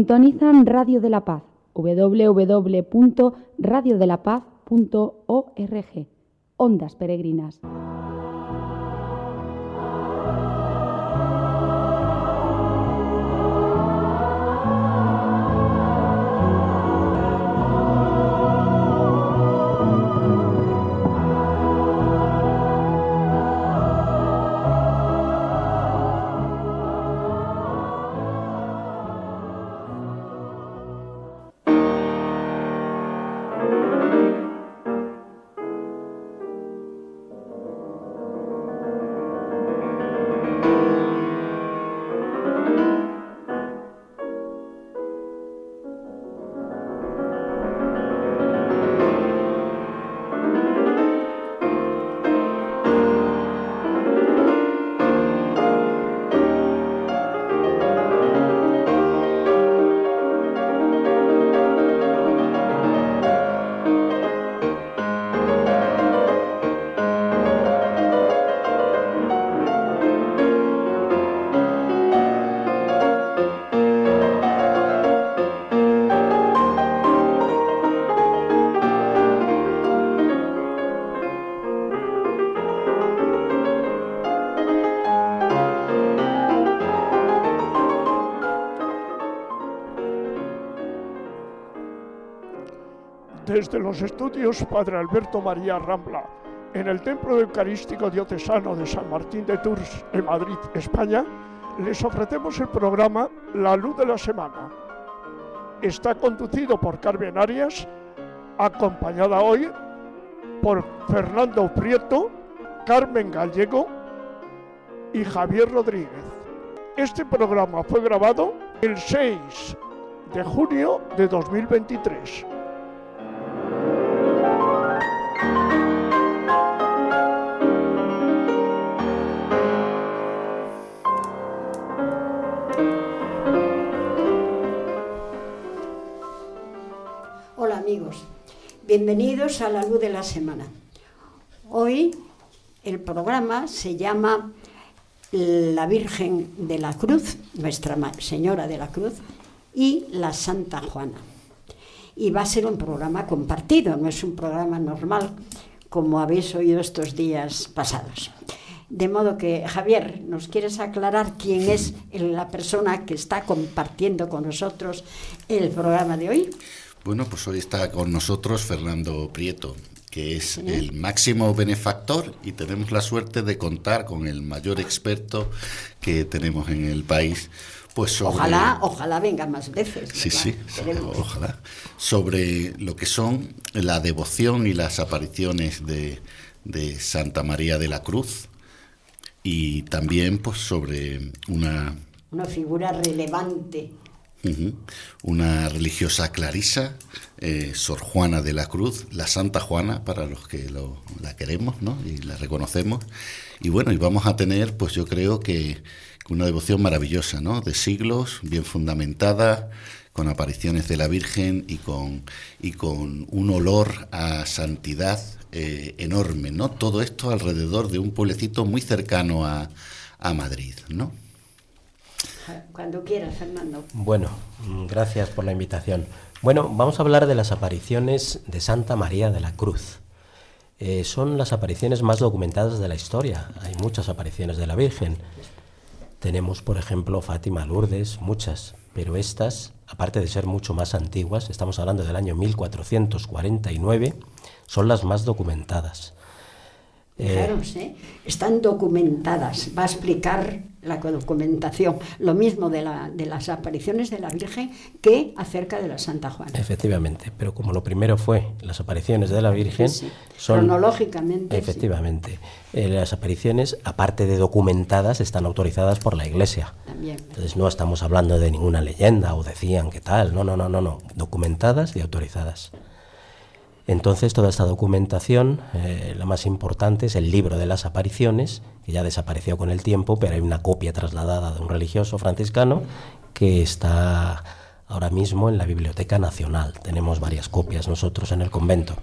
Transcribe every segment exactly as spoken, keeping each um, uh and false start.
Sintonizan Radio de la Paz, doble u doble u doble u punto radio de la paz punto org, Ondas Peregrinas. Desde los estudios Padre Alberto María Rambla, en el Templo Eucarístico Diocesano de San Martín de Tours, en Madrid, España, les ofrecemos el programa La Luz de la Semana. Está conducido por Carmen Arias, acompañada hoy por Fernando Prieto, Carmen Gallego y Javier Rodríguez. Este programa fue grabado el seis de junio de dos mil veintitrés. Hola amigos, bienvenidos a La Luz de la Semana. Hoy el programa se llama La Virgen de la Cruz, Nuestra Señora de la Cruz, y la Santa Juana. Y va a ser un programa compartido, no es un programa normal como habéis oído estos días pasados. De modo que, Javier, ¿nos quieres aclarar quién es la persona que está compartiendo con nosotros el programa de hoy? Bueno, pues hoy está con nosotros Fernando Prieto, que es el máximo benefactor y tenemos la suerte de contar con el mayor experto que tenemos en el país. Pues sobre, ojalá, ojalá venga más veces. Sí, sí, ojalá. Sobre lo que son la devoción y las apariciones de, de Santa María de la Cruz y también pues sobre una... Una figura relevante. Uh-huh. Una religiosa clarisa, eh, Sor Juana de la Cruz, la Santa Juana, para los que lo, la queremos, ¿no? Y la reconocemos. Y bueno, y vamos a tener, pues yo creo que una devoción maravillosa, ¿no? De siglos, bien fundamentada, con apariciones de la Virgen y con, y con un olor a santidad eh, enorme, ¿no? Todo esto alrededor de un pueblecito muy cercano a, a Madrid, ¿no? Cuando quieras, Fernando. Bueno, gracias por la invitación. Bueno, vamos a hablar de las apariciones de Santa María de la Cruz. Eh, son las apariciones más documentadas de la historia. Hay muchas apariciones de la Virgen. Tenemos, por ejemplo, Fátima, Lourdes, muchas, pero estas, aparte de ser mucho más antiguas, estamos hablando del año mil cuatrocientos cuarenta y nueve, son las más documentadas. Fijaros, ¿eh? Están documentadas. Va a explicar la documentación lo mismo de, la, de las apariciones de la Virgen que acerca de la Santa Juana. Efectivamente, pero como lo primero fue las apariciones de la Virgen, sí, sí. son cronológicamente. Efectivamente, sí. eh, las apariciones, aparte de documentadas, están autorizadas por la Iglesia. También. Entonces no estamos hablando de ninguna leyenda o decían que tal, no, no, no, no, no, documentadas y autorizadas. Entonces, toda esta documentación, eh, la más importante es el libro de las apariciones, que ya desapareció con el tiempo, pero hay una copia trasladada de un religioso franciscano que está ahora mismo en la Biblioteca Nacional. Tenemos varias copias nosotros en el convento.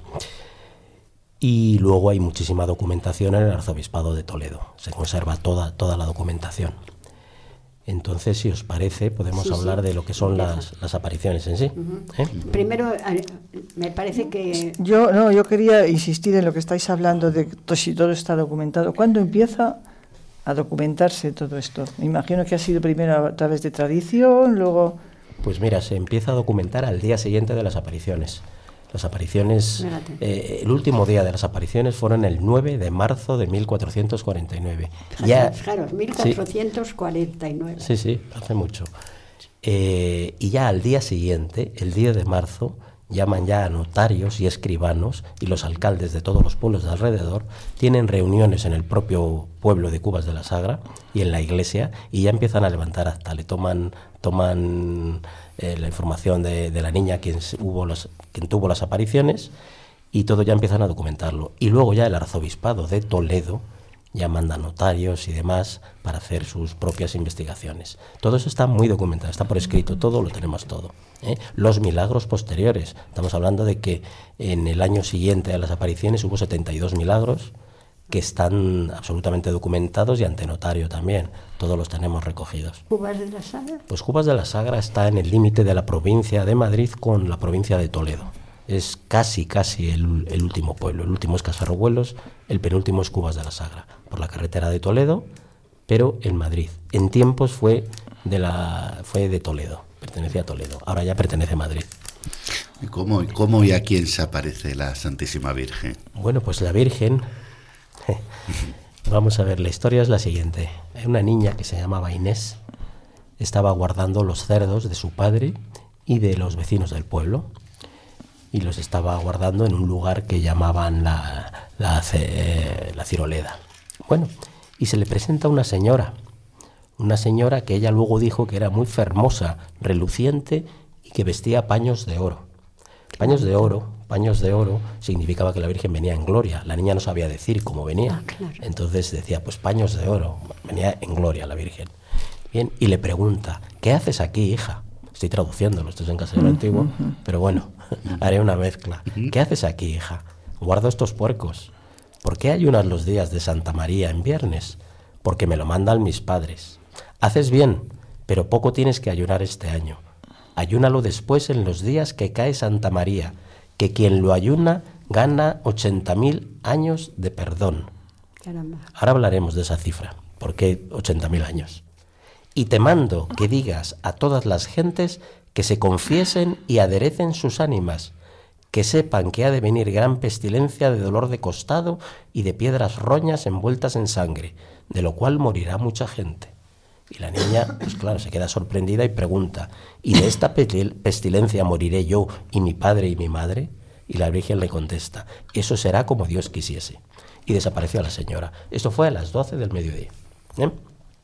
Y luego hay muchísima documentación en el Arzobispado de Toledo. Se conserva toda, toda la documentación. Entonces, si os parece, podemos Sí, hablar sí. de lo que son las, las apariciones en sí. ¿eh? Primero, eh, me parece que Yo no, yo quería insistir en lo que estáis hablando de to- si todo está documentado. ¿Cuándo empieza a documentarse todo esto? Me imagino que ha sido primero a través de tradición, luego... Pues mira, se empieza a documentar al día siguiente de las apariciones. Las apariciones, Espérate. eh, el último día de las apariciones fueron el nueve de marzo de mil cuatrocientos cuarenta y nueve. fijaros, fijaros, mil cuatrocientos cuarenta y nueve. Sí, sí, hace mucho. Eh, y ya al día siguiente, el diez de marzo, llaman ya a notarios y escribanos, y los alcaldes de todos los pueblos de alrededor tienen reuniones en el propio pueblo de Cubas de la Sagra y en la iglesia, y ya empiezan a levantar acta, le toman, toman eh, la información de, de la niña quien, hubo las, quien tuvo las apariciones, y todo ya empiezan a documentarlo. Y luego ya el arzobispado de Toledo ya manda notarios y demás para hacer sus propias investigaciones. Todo eso está muy documentado, está por escrito, todo lo tenemos todo. ¿eh? Los milagros posteriores, estamos hablando de que en el año siguiente a las apariciones hubo setenta y dos milagros que están absolutamente documentados y ante notario también, todos los tenemos recogidos. ¿Cubas de la Sagra? Pues Cubas de la Sagra está en el límite de la provincia de Madrid con la provincia de Toledo. Es casi, casi el, el último pueblo. El último es Casarrobuelos, el penúltimo es Cubas de la Sagra, por la carretera de Toledo, pero en Madrid. En tiempos fue de, la, fue de Toledo, pertenecía a Toledo. Ahora ya pertenece a Madrid. ¿Y cómo, cómo y a quién se aparece la Santísima Virgen? Bueno, pues la Virgen... Vamos a ver, la historia es la siguiente. Hay una niña que se llamaba Inés, estaba guardando los cerdos de su padre y de los vecinos del pueblo, y los estaba guardando en un lugar que llamaban la, la, eh, la Ciroleda. Bueno, y se le presenta una señora, una señora que ella luego dijo que era muy hermosa, reluciente y que vestía paños de oro. Paños de oro, paños de oro significaba que la Virgen venía en gloria. La niña no sabía decir cómo venía. Ah, claro. Entonces decía, pues paños de oro, venía en gloria la Virgen. Bien, y le pregunta, ¿qué haces aquí, hija? Estoy traduciéndolo, esto es en castellano antiguo, pero bueno, haré una mezcla. ¿Qué haces aquí, hija? Guardo estos puercos. ¿Por qué ayunas los días de Santa María en viernes? Porque me lo mandan mis padres. Haces bien, pero poco tienes que ayunar este año. Ayúnalo después en los días que cae Santa María, que quien lo ayuna gana ochenta mil años de perdón. Caramba. Ahora hablaremos de esa cifra, ¿por qué ochenta mil años? Y te mando que digas a todas las gentes que se confiesen y aderecen sus ánimas, que sepan que ha de venir gran pestilencia de dolor de costado y de piedras roñas envueltas en sangre, de lo cual morirá mucha gente. Y la niña, pues claro, se queda sorprendida y pregunta, ¿y de esta pestilencia moriré yo y mi padre y mi madre? Y la Virgen le contesta, eso será como Dios quisiese. Y desapareció la señora. Esto fue a las doce del mediodía. ¿eh?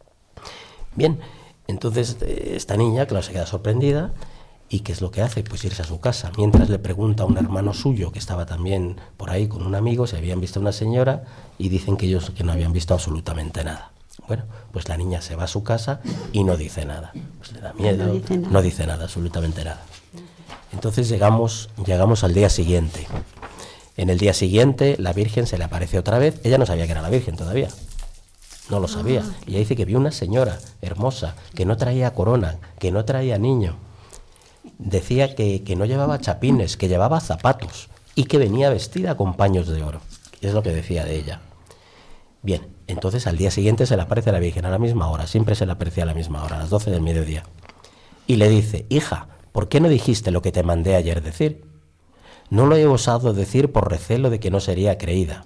Bien, entonces esta niña, claro, se queda sorprendida. ¿Y qué es lo que hace? Pues irse a su casa. Mientras le pregunta a un hermano suyo que estaba también por ahí con un amigo si habían visto a una señora, y dicen que ellos que no habían visto absolutamente nada. Bueno, pues la niña se va a su casa y no dice nada. Pues le da miedo, No dice nada. no dice nada, absolutamente nada. Entonces llegamos, llegamos al día siguiente. En el día siguiente la Virgen se le aparece otra vez. Ella no sabía que era la Virgen todavía. No lo sabía. Y ella dice que vio una señora hermosa, que no traía corona, que no traía niño. Decía que, que no llevaba chapines, que llevaba zapatos y que venía vestida con paños de oro. Es lo que decía de ella. Bien, entonces al día siguiente se le aparece a la Virgen a la misma hora, siempre se le aparecía a la misma hora, a las doce del mediodía. Y le dice, hija, ¿por qué no dijiste lo que te mandé ayer decir? No lo he osado decir por recelo de que no sería creída.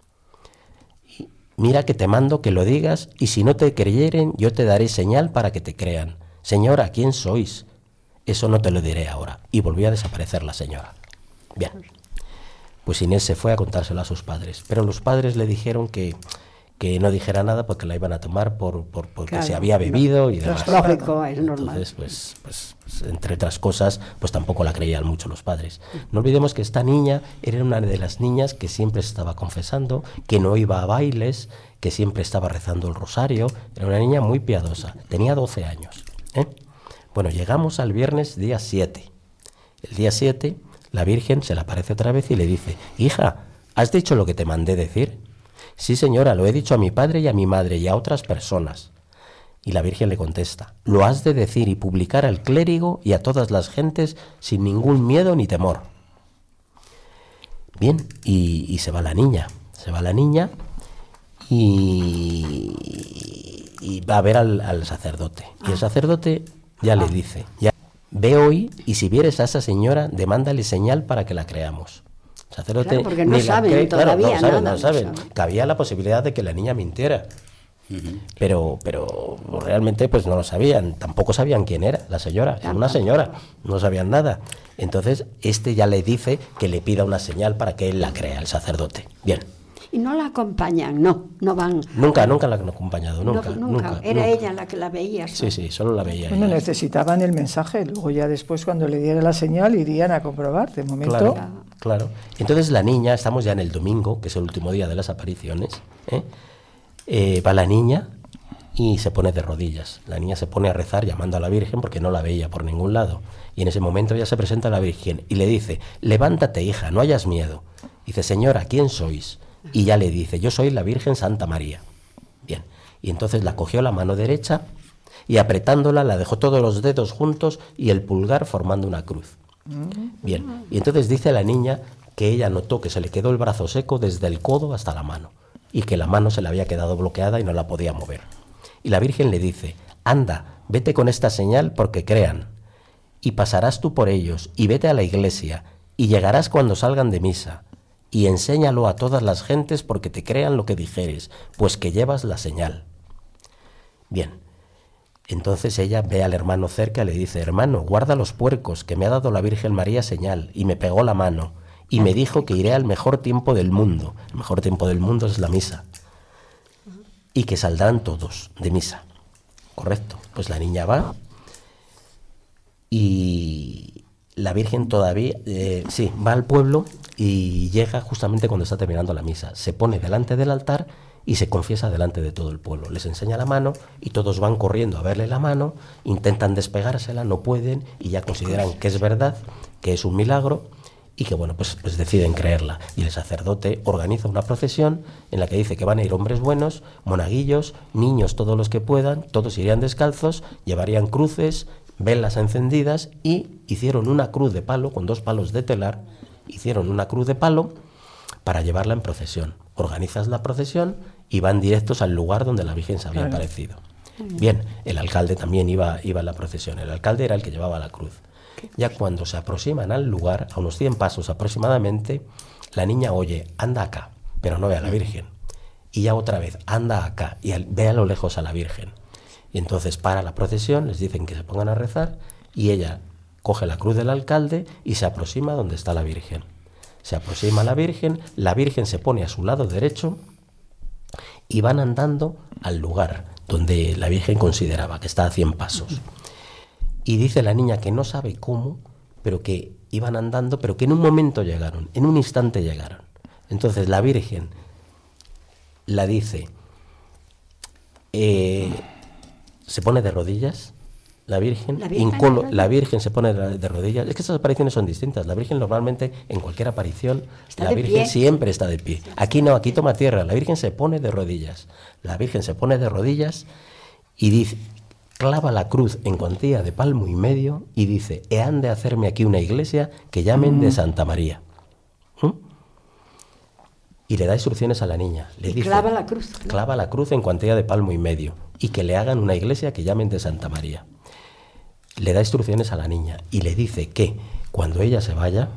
Y mira que te mando que lo digas, y si no te creyeren, yo te daré señal para que te crean. Señora, ¿quién sois? Eso no te lo diré ahora. Y volvió a desaparecer la señora. Bien, pues Inés se fue a contárselo a sus padres, pero los padres le dijeron que, que no dijera nada porque la iban a tomar por, por porque Claro, se había bebido no, y demás. es lógico, es normal. Entonces, pues, pues, pues, entre otras cosas, pues tampoco la creían mucho los padres. No olvidemos que esta niña era una de las niñas que siempre estaba confesando, que no iba a bailes, que siempre estaba rezando el rosario. Era una niña muy piadosa, tenía doce años. ¿eh? Bueno, llegamos al viernes día siete. El día siete, la Virgen se le aparece otra vez y le dice, hija, ¿has dicho lo que te mandé decir? Sí, señora, lo he dicho a mi padre y a mi madre y a otras personas. Y la Virgen le contesta: lo has de decir y publicar al clérigo y a todas las gentes sin ningún miedo ni temor. Bien, y, y se va la niña, se va la niña y, y va a ver al, al sacerdote. Y el sacerdote ya le dice: ya, ve hoy y si vieres a esa señora, demándale señal para que la creamos. El sacerdote Claro, porque no ni la saben cree, claro, todavía no saben, nada, no saben. no saben. Que había la posibilidad de que la niña mintiera. Uh-huh. Pero, pero realmente pues no lo sabían, tampoco sabían quién era la señora, era una señora, no sabían nada. Entonces este ya le dice que le pida una señal para que él la crea, el sacerdote. Bien. Y no la acompañan, no, no van. Nunca, nunca la han acompañado, nunca, no, nunca. nunca. Era nunca. ella la que la veía. Sí, sí, solo la veía Bueno, ella. necesitaban el mensaje, luego ya después cuando le diera la señal irían a comprobar, de momento... Claro, claro. Entonces la niña, estamos ya en el domingo, que es el último día de las apariciones, ¿eh? Eh, va la niña y se pone de rodillas. La niña se pone a rezar llamando a la Virgen porque no la veía por ningún lado. Y en ese momento ya se presenta la Virgen y le dice: levántate, hija, no hayas miedo. Dice: señora, ¿quién sois? Y ya le dice: yo soy la Virgen Santa María. Bien, y entonces la cogió la mano derecha y apretándola la dejó todos los dedos juntos y el pulgar formando una cruz. Bien, y entonces dice la niña que ella notó que se le quedó el brazo seco desde el codo hasta la mano y que la mano se le había quedado bloqueada y no la podía mover. Y la Virgen le dice: anda, vete con esta señal porque crean, y pasarás tú por ellos, y vete a la iglesia, y llegarás cuando salgan de misa, y enséñalo a todas las gentes porque te crean lo que dijeres, pues que llevas la señal. Bien, entonces ella ve al hermano cerca y le dice: hermano, guarda los puercos, que me ha dado la Virgen María señal, y me pegó la mano, y me dijo que iré al mejor tiempo del mundo. El mejor tiempo del mundo es la misa. Y que saldrán todos de misa. Correcto. Pues la niña va y la Virgen todavía, eh, sí, va al pueblo y llega justamente cuando está terminando la misa. Se pone delante del altar y se confiesa delante de todo el pueblo. Les enseña la mano y todos van corriendo a verle la mano, intentan despegársela, no pueden y ya consideran que es verdad, que es un milagro. Y que bueno, pues, pues deciden creerla. Y el sacerdote organiza una procesión en la que dice que van a ir hombres buenos, monaguillos, niños, todos los que puedan, todos irían descalzos, llevarían cruces, velas encendidas y hicieron una cruz de palo, con dos palos de telar, hicieron una cruz de palo para llevarla en procesión. Organizas la procesión y van directos al lugar donde la Virgen se había aparecido. Bien, el alcalde también iba, iba a la procesión, el alcalde era el que llevaba la cruz. Ya cuando se aproximan al lugar, a unos cien pasos aproximadamente, la niña oye: anda acá, pero no ve a la Virgen. Y ya otra vez: anda acá, y al, ve a lo lejos a la Virgen. Y entonces para la procesión, les dicen que se pongan a rezar, y ella coge la cruz del alcalde y se aproxima donde está la Virgen. Se aproxima a la Virgen, la Virgen se pone a su lado derecho, y van andando al lugar donde la Virgen consideraba que está a cien pasos. Y dice la niña que no sabe cómo, pero que iban andando, pero que en un momento llegaron, en un instante llegaron. Entonces la Virgen la dice, eh, se pone de rodillas, la Virgen, la Virgen, incolo, la, la Virgen se pone de, de rodillas. Es que estas apariciones son distintas. La Virgen normalmente en cualquier aparición, está la Virgen pie. siempre está de pie. Aquí no, aquí toma tierra. La Virgen se pone de rodillas. La Virgen se pone de rodillas y dice, clava la cruz en cuantía de palmo y medio y dice: he han de hacerme aquí una iglesia que llamen mm. de Santa María. ¿Mm? Y le da instrucciones a la niña. Le y dice, clava la cruz. ¿no? Clava la cruz en cuantía de palmo y medio y que le hagan una iglesia que llamen de Santa María. Le da instrucciones a la niña y le dice que cuando ella se vaya,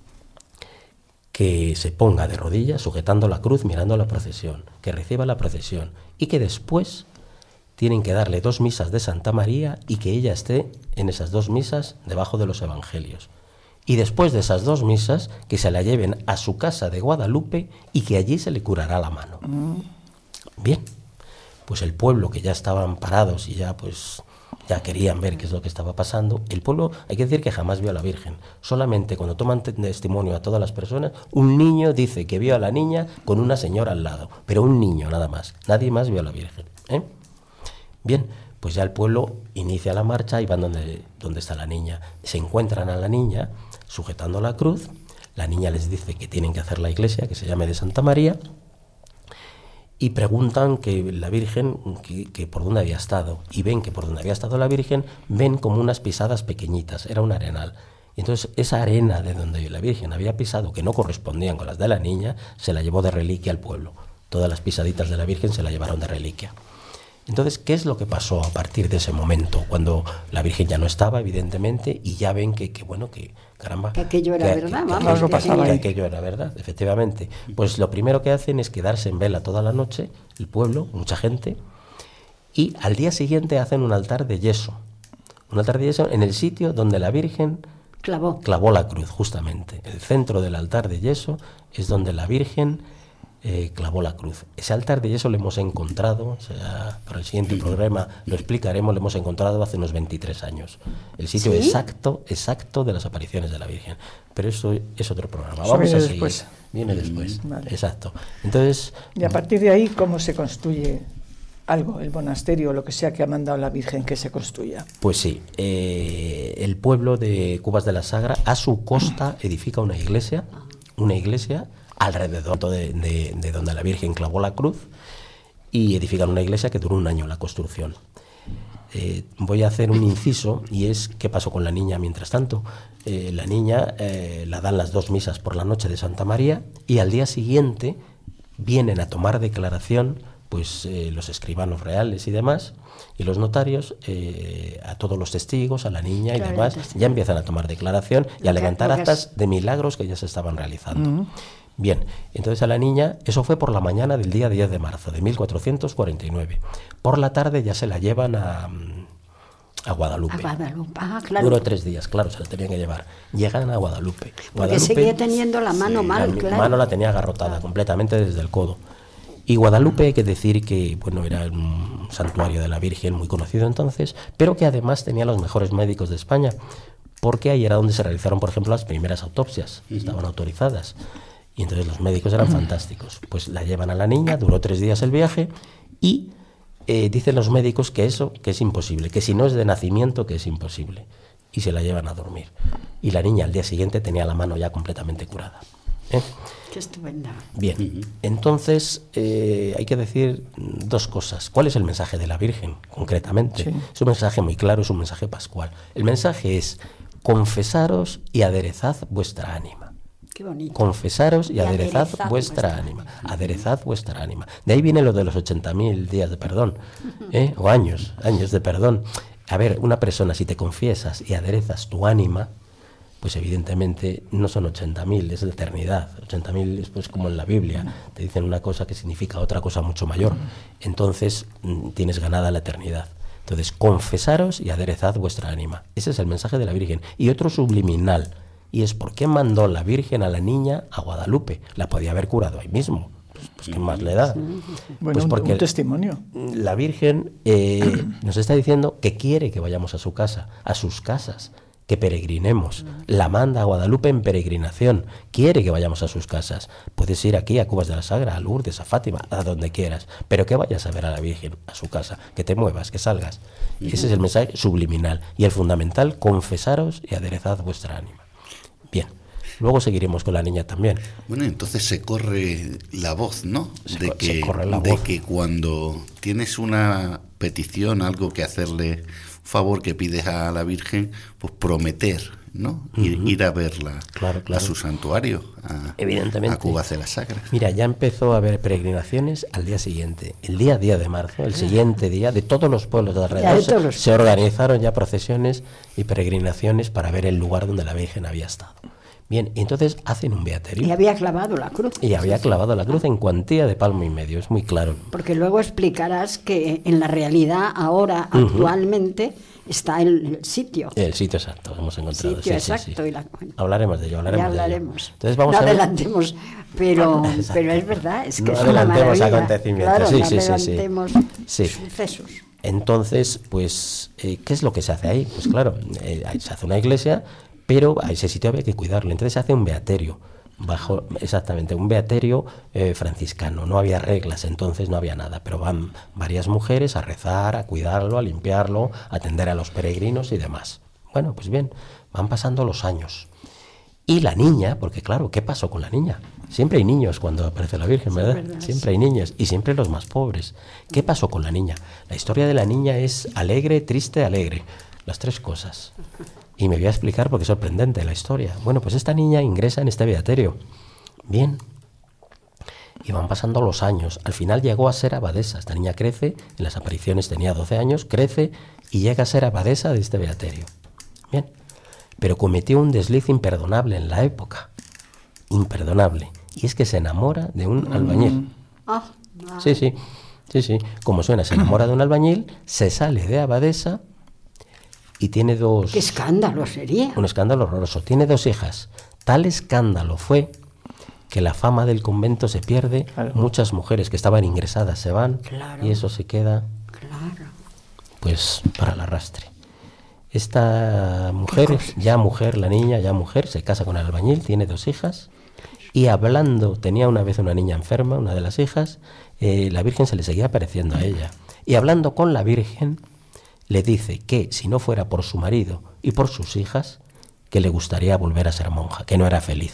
que se ponga de rodillas sujetando la cruz mirando la procesión, que reciba la procesión y que después tienen que darle dos misas de Santa María y que ella esté en esas dos misas debajo de los evangelios. Y después de esas dos misas, que se la lleven a su casa de Guadalupe y que allí se le curará la mano. Bien, pues el pueblo, que ya estaban parados y ya pues ya querían ver qué es lo que estaba pasando, el pueblo, hay que decir que jamás vio a la Virgen. Solamente cuando toman testimonio a todas las personas, un niño dice que vio a la niña con una señora al lado, pero un niño nada más, nadie más vio a la Virgen, ¿eh? Bien, pues ya el pueblo inicia la marcha y van donde, donde está la niña. Se encuentran a la niña sujetando la cruz, la niña les dice que tienen que hacer la iglesia, que se llame de Santa María, y preguntan que la Virgen, que, que por dónde había estado, y ven que por donde había estado la Virgen, ven como unas pisadas pequeñitas, era un arenal. Y entonces esa arena de donde la Virgen había pisado, que no correspondían con las de la niña, se la llevó de reliquia al pueblo. Todas las pisaditas de la Virgen se la llevaron de reliquia. Entonces, ¿qué es lo que pasó a partir de ese momento? Cuando la Virgen ya no estaba, evidentemente, y ya ven que, que bueno, que caramba... Que aquello era que, verdad, que, vamos. Que, que, que, que aquello era verdad, efectivamente. Pues lo primero que hacen es quedarse en vela toda la noche, el pueblo, mucha gente, y al día siguiente hacen un altar de yeso. Un altar de yeso en el sitio donde la Virgen clavó, clavó la cruz, justamente. El centro del altar de yeso es donde la Virgen... Eh, clavó la cruz. Ese altar de yeso lo hemos encontrado, o sea, para el siguiente programa lo explicaremos, lo hemos encontrado hace unos veintitrés años. El sitio ¿Sí? exacto, exacto de las apariciones de la Virgen. Pero eso es otro programa. Eso Vamos viene a seguir. Después. Viene después. Vale. Exacto. Entonces. Y a partir de ahí, ¿cómo se construye algo, el monasterio o lo que sea que ha mandado la Virgen que se construya? Pues sí. Eh, el pueblo de Cubas de la Sagra, a su costa, edifica una iglesia, una iglesia. alrededor de, de, de donde la Virgen clavó la cruz, y edifican una iglesia que duró un año la construcción. Eh, voy a hacer un inciso, y es qué pasó con la niña mientras tanto. Eh, la niña eh, la dan las dos misas por la noche de Santa María, y al día siguiente vienen a tomar declaración pues eh, los escribanos reales y demás, y los notarios, eh, a todos los testigos, a la niña claro, y demás, ya empiezan a tomar declaración y a levantar actas de milagros que ya se estaban realizando. Uh-huh. Bien, entonces a la niña, eso fue por la mañana del día diez de marzo de mil cuatrocientos cuarenta y nueve. Por la tarde ya se la llevan a, a Guadalupe. A Guadalupe, ah, claro. Duró tres días, claro, se la tenían que llevar. Llegan a Guadalupe. Porque Guadalupe, seguía teniendo la mano sí, mal, la claro. mano la tenía agarrotada claro. completamente desde el codo. Y Guadalupe, hay que decir que bueno, era un santuario de la Virgen muy conocido entonces, pero que además tenía los mejores médicos de España, porque ahí era donde se realizaron, por ejemplo, las primeras autopsias, uh-huh. estaban autorizadas. Y entonces los médicos eran fantásticos. Pues la llevan a la niña, duró tres días el viaje, y eh, dicen los médicos que eso que es imposible, que si no es de nacimiento, que es imposible. Y se la llevan a dormir. Y la niña al día siguiente tenía la mano ya completamente curada. ¿Eh? Qué estupenda. Bien, entonces eh, hay que decir dos cosas. ¿Cuál es el mensaje de la Virgen, concretamente? Sí. Es un mensaje muy claro, es un mensaje pascual. El mensaje es: confesaros y aderezad vuestra ánima. Qué bonito. Confesaros y, y aderezad, aderezad vuestra, vuestra ánima. ánima. Aderezad vuestra ánima. De ahí viene lo de los ochenta mil días de perdón, ¿eh? o años, años de perdón. A ver, una persona, si te confiesas y aderezas tu ánima, pues evidentemente no son ochenta mil, es la eternidad. ochenta mil es pues como en la Biblia, te dicen una cosa que significa otra cosa mucho mayor. Entonces tienes ganada la eternidad. Entonces, confesaros y aderezad vuestra ánima. Ese es el mensaje de la Virgen. Y otro subliminal, y es por qué mandó la Virgen a la niña a Guadalupe. La podía haber curado ahí mismo. Pues, pues ¿qué más le da? Bueno, pues porque un, un testimonio. La Virgen eh, nos está diciendo que quiere que vayamos a su casa, a sus casas, que peregrinemos. La manda a Guadalupe en peregrinación. Quiere que vayamos a sus casas. Puedes ir aquí a Cubas de la Sagra, a Lourdes, a Fátima, a donde quieras, pero que vayas a ver a la Virgen, a su casa, que te muevas, que salgas. Ese es el mensaje subliminal. Y el fundamental: confesaros y aderezad vuestra ánima. Bien, luego seguiremos con la niña también. Bueno, entonces se corre la voz, ¿no? Se, de que, se corre la de voz. que cuando tienes una petición, algo que hacerle, un favor que pides a la Virgen, pues prometer, ¿no? Uh-huh. Ir, ir a verla, claro, claro. a su santuario, a, Evidentemente. a Cubas de la Sagra. Mira, ya empezó a haber peregrinaciones al día siguiente. El día día de marzo, el siguiente día, de todos los pueblos de alrededor, se, los... se organizaron ya procesiones y peregrinaciones para ver el lugar donde la Virgen había estado. Bien, y entonces hacen un beaterio. Y había clavado la cruz. Y había clavado la cruz en cuantía de palmo y medio, es muy claro. Porque luego explicarás que en la realidad, ahora, uh-huh. actualmente, está el, el sitio. El sitio exacto, hemos encontrado. Sitio sí, exacto. Sí, sí. Y la... Hablaremos de ello, hablaremos, ya hablaremos. de ello. Entonces vamos no a ver... adelantemos, pero, pero es verdad, es que no es una maravilla. adelantemos acontecimientos, claro, sí, no sí, adelantemos sí, sí. sucesos. Entonces, pues, eh, ¿qué es lo que se hace ahí? Pues claro, eh, se hace una iglesia, pero a ese sitio había que cuidarlo. Entonces se hace un beaterio, bajo exactamente un beaterio eh, franciscano. No había reglas, entonces no había nada, pero van varias mujeres a rezar, a cuidarlo, a limpiarlo, a atender a los peregrinos y demás. Bueno, pues bien, van pasando los años. Y la niña, porque claro, ¿qué pasó con la niña? Siempre hay niños cuando aparece la Virgen, ¿verdad? Sí, verdad, siempre hay niños, y siempre los más pobres. ¿Qué pasó con la niña? La historia de la niña es alegre, triste, alegre. Las tres cosas. Y me voy a explicar porque es sorprendente la historia. Bueno, pues esta niña ingresa en este beaterio. Bien. Y van pasando los años. Al final llegó a ser abadesa. Esta niña crece, en las apariciones tenía doce años, crece y llega a ser abadesa de este beaterio. Bien. Pero cometió un desliz imperdonable en la época. Imperdonable. Y es que se enamora de un albañil. Ah, ah. Sí, sí. Sí, sí. Como suena, se enamora de un albañil, se sale de abadesa y tiene dos... ¡Qué escándalo sería! Un escándalo horroroso. Tiene dos hijas. Tal escándalo fue que la fama del convento se pierde, Claro. muchas mujeres que estaban ingresadas se van, Claro. y eso se queda, Claro. pues, para el arrastre. Esta mujer, ya mujer, la niña, ya mujer, se casa con el albañil, tiene dos hijas, y hablando, tenía una vez una niña enferma, una de las hijas, eh, la Virgen se le seguía apareciendo a ella. Y hablando con la Virgen, le dice que si no fuera por su marido y por sus hijas, que le gustaría volver a ser monja, que no era feliz.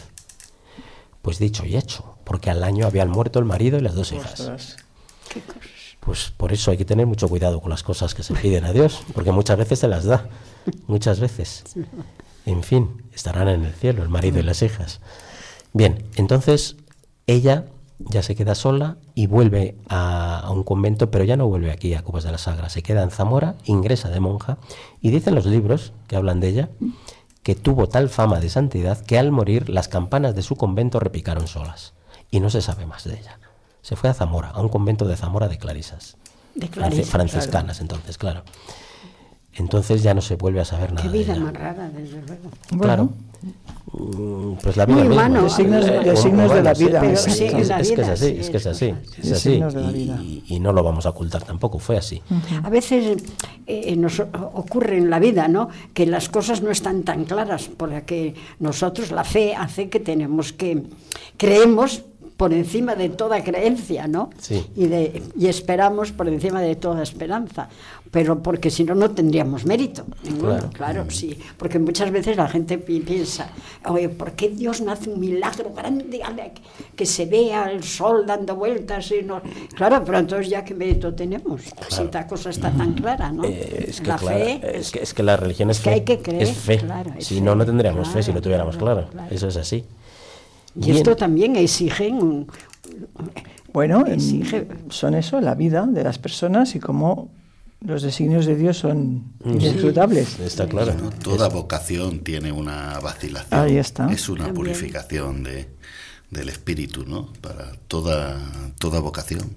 Pues dicho y hecho, porque al año habían muerto el marido y las dos hijas. Ostras. ¿Qué cosas? Pues por eso hay que tener mucho cuidado con las cosas que se piden a Dios, porque muchas veces se las da, muchas veces. En fin, estarán en el cielo el marido y las hijas. Bien, entonces ella ya se queda sola y vuelve a, a un convento, pero ya no vuelve aquí a Cubas de la Sagra, se queda en Zamora, ingresa de monja, y dicen los libros que hablan de ella que tuvo tal fama de santidad que al morir las campanas de su convento repicaron solas, y no se sabe más de ella. Se fue a Zamora, a un convento de Zamora de clarisas, De franci- clarisas, franciscanas, entonces, claro. Entonces ya no se vuelve a saber nada Qué de vida ella. más rara, desde luego. Claro. Mm, Pues la vida Muy misma. humano, De signos, muy de humano. signos de la Sí, vida. pero exacto. sí, en la es que es vida, así, sí, es que es es así, cosas. es Sí, así. signos de la Y, vida. y- y no lo vamos a ocultar tampoco, fue así. A veces eh, nos ocurre en la vida, ¿no?, que las cosas no están tan claras, porque nosotros la fe hace que tenemos que creemos por encima de toda creencia, ¿no? Sí. Y, de, y esperamos por encima de toda esperanza, pero porque si no, no tendríamos mérito ninguno, Claro. claro, sí, porque muchas veces la gente pi- piensa, oye, ¿por qué Dios no hace un milagro grande ale, que, que se vea el sol dando vueltas? Y no... Claro, pero entonces ya qué mérito tenemos, si esta cosa está tan clara, ¿no? Eh, es, que, la claro, fe es, que, es que la religión es, es que fe. hay que creer, es fe. claro, es si fe, no, no tendríamos fe si claro, lo tuviéramos claro, claro. claro. Eso es así. Y Bien. esto también exige un... Bueno, em, exige- son eso, la vida de las personas y cómo los designios de Dios son inescrutables. Está claro. ¿no? Toda vocación tiene una vacilación. Ahí está. Es una También. purificación de, del espíritu, ¿no? Para toda, toda vocación.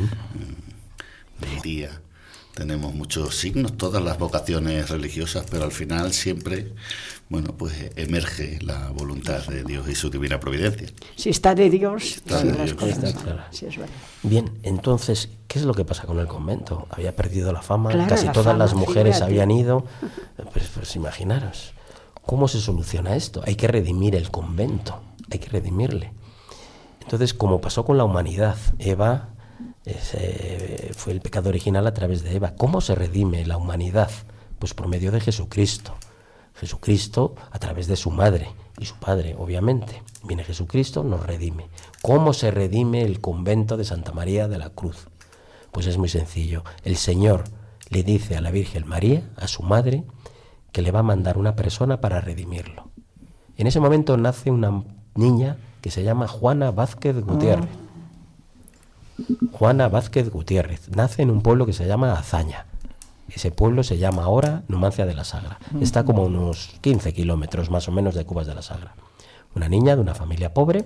Hoy en día tenemos muchos signos, todas las vocaciones religiosas, pero al final siempre, bueno, pues emerge la voluntad de Dios y su divina providencia. Si está de Dios, Está sí, de las Dios. cosas Está van. claro. Sí, es verdad. Bien, entonces, ¿qué es lo que pasa con el convento? Había perdido la fama, Claro, casi la todas fama, las mujeres fíjate. habían ido. Pues, pues imaginaros, ¿cómo se soluciona esto? Hay que redimir el convento, hay que redimirle. Entonces, como pasó con la humanidad, Eva, ese fue el pecado original a través de Eva. ¿Cómo se redime la humanidad? Pues por medio de Jesucristo. Jesucristo a través de su madre y su padre, obviamente. Viene Jesucristo, nos redime. ¿Cómo se redime el convento de Santa María de la Cruz? Pues es muy sencillo. El Señor le dice a la Virgen María, a su madre, que le va a mandar una persona para redimirlo. En ese momento nace una niña que se llama Juana Vázquez Gutiérrez. Juana Vázquez Gutiérrez. Nace en un pueblo que se llama Azaña. Ese pueblo se llama ahora Numancia de la Sagra. Está como a unos quince kilómetros más o menos de Cubas de la Sagra. Una niña de una familia pobre,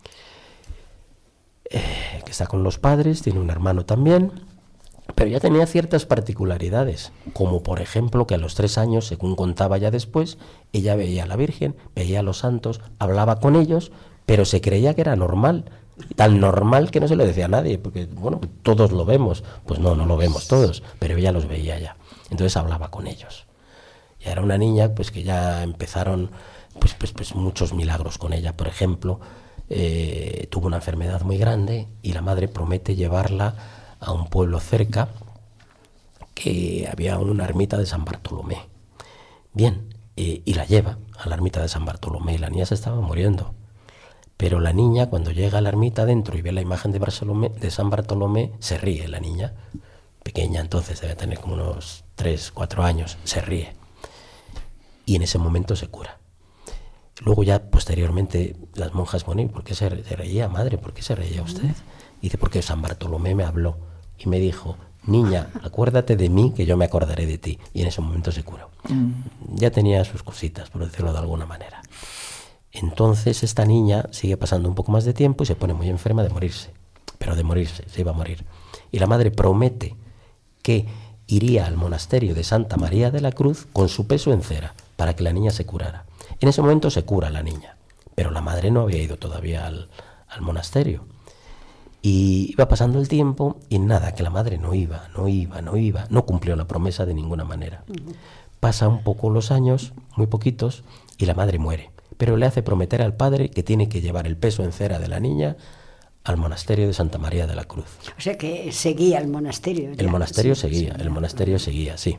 eh, que está con los padres, tiene un hermano también, pero ya tenía ciertas particularidades, como por ejemplo que a los tres años, según contaba ya después, ella veía a la Virgen, veía a los santos, hablaba con ellos, pero se creía que era normal, tan normal que no se lo decía a nadie, porque bueno, todos lo vemos, pues no, no lo vemos todos, pero ella los veía ya, entonces hablaba con ellos. Ya era una niña pues que ya empezaron pues, pues, pues muchos milagros con ella, por ejemplo, eh, tuvo una enfermedad muy grande y la madre promete llevarla a un pueblo cerca, que había una ermita de San Bartolomé. Bien, eh, y la lleva a la ermita de San Bartolomé, y la niña se estaba muriendo. Pero la niña, cuando llega a la ermita dentro y ve la imagen de, Bartolomé, de San Bartolomé, se ríe la niña, pequeña entonces, debe tener como unos tres, cuatro años, se ríe. Y en ese momento se cura. Luego ya posteriormente las monjas, bueno, ¿y por qué se reía, madre? ¿Por qué se reía usted? Y dice, porque San Bartolomé me habló y me dijo, niña, acuérdate de mí que yo me acordaré de ti. Y en ese momento se curó. Mm. Ya tenía sus cositas, por decirlo de alguna manera. Entonces esta niña sigue pasando un poco más de tiempo y se pone muy enferma de morirse. Pero de morirse, se iba a morir. Y la madre promete que iría al monasterio de Santa María de la Cruz con su peso en cera para que la niña se curara. En ese momento se cura la niña, pero la madre no había ido todavía al, al monasterio. Y iba pasando el tiempo y nada, que la madre no iba, no iba, no iba, no cumplió la promesa de ninguna manera. Uh-huh. Pasa un poco los años, muy poquitos, y la madre muere. Pero le hace prometer al padre que tiene que llevar el peso en cera de la niña al monasterio de Santa María de la Cruz. O sea que seguía el monasterio. El monasterio sí, seguía, sí, el monasterio seguía, sí.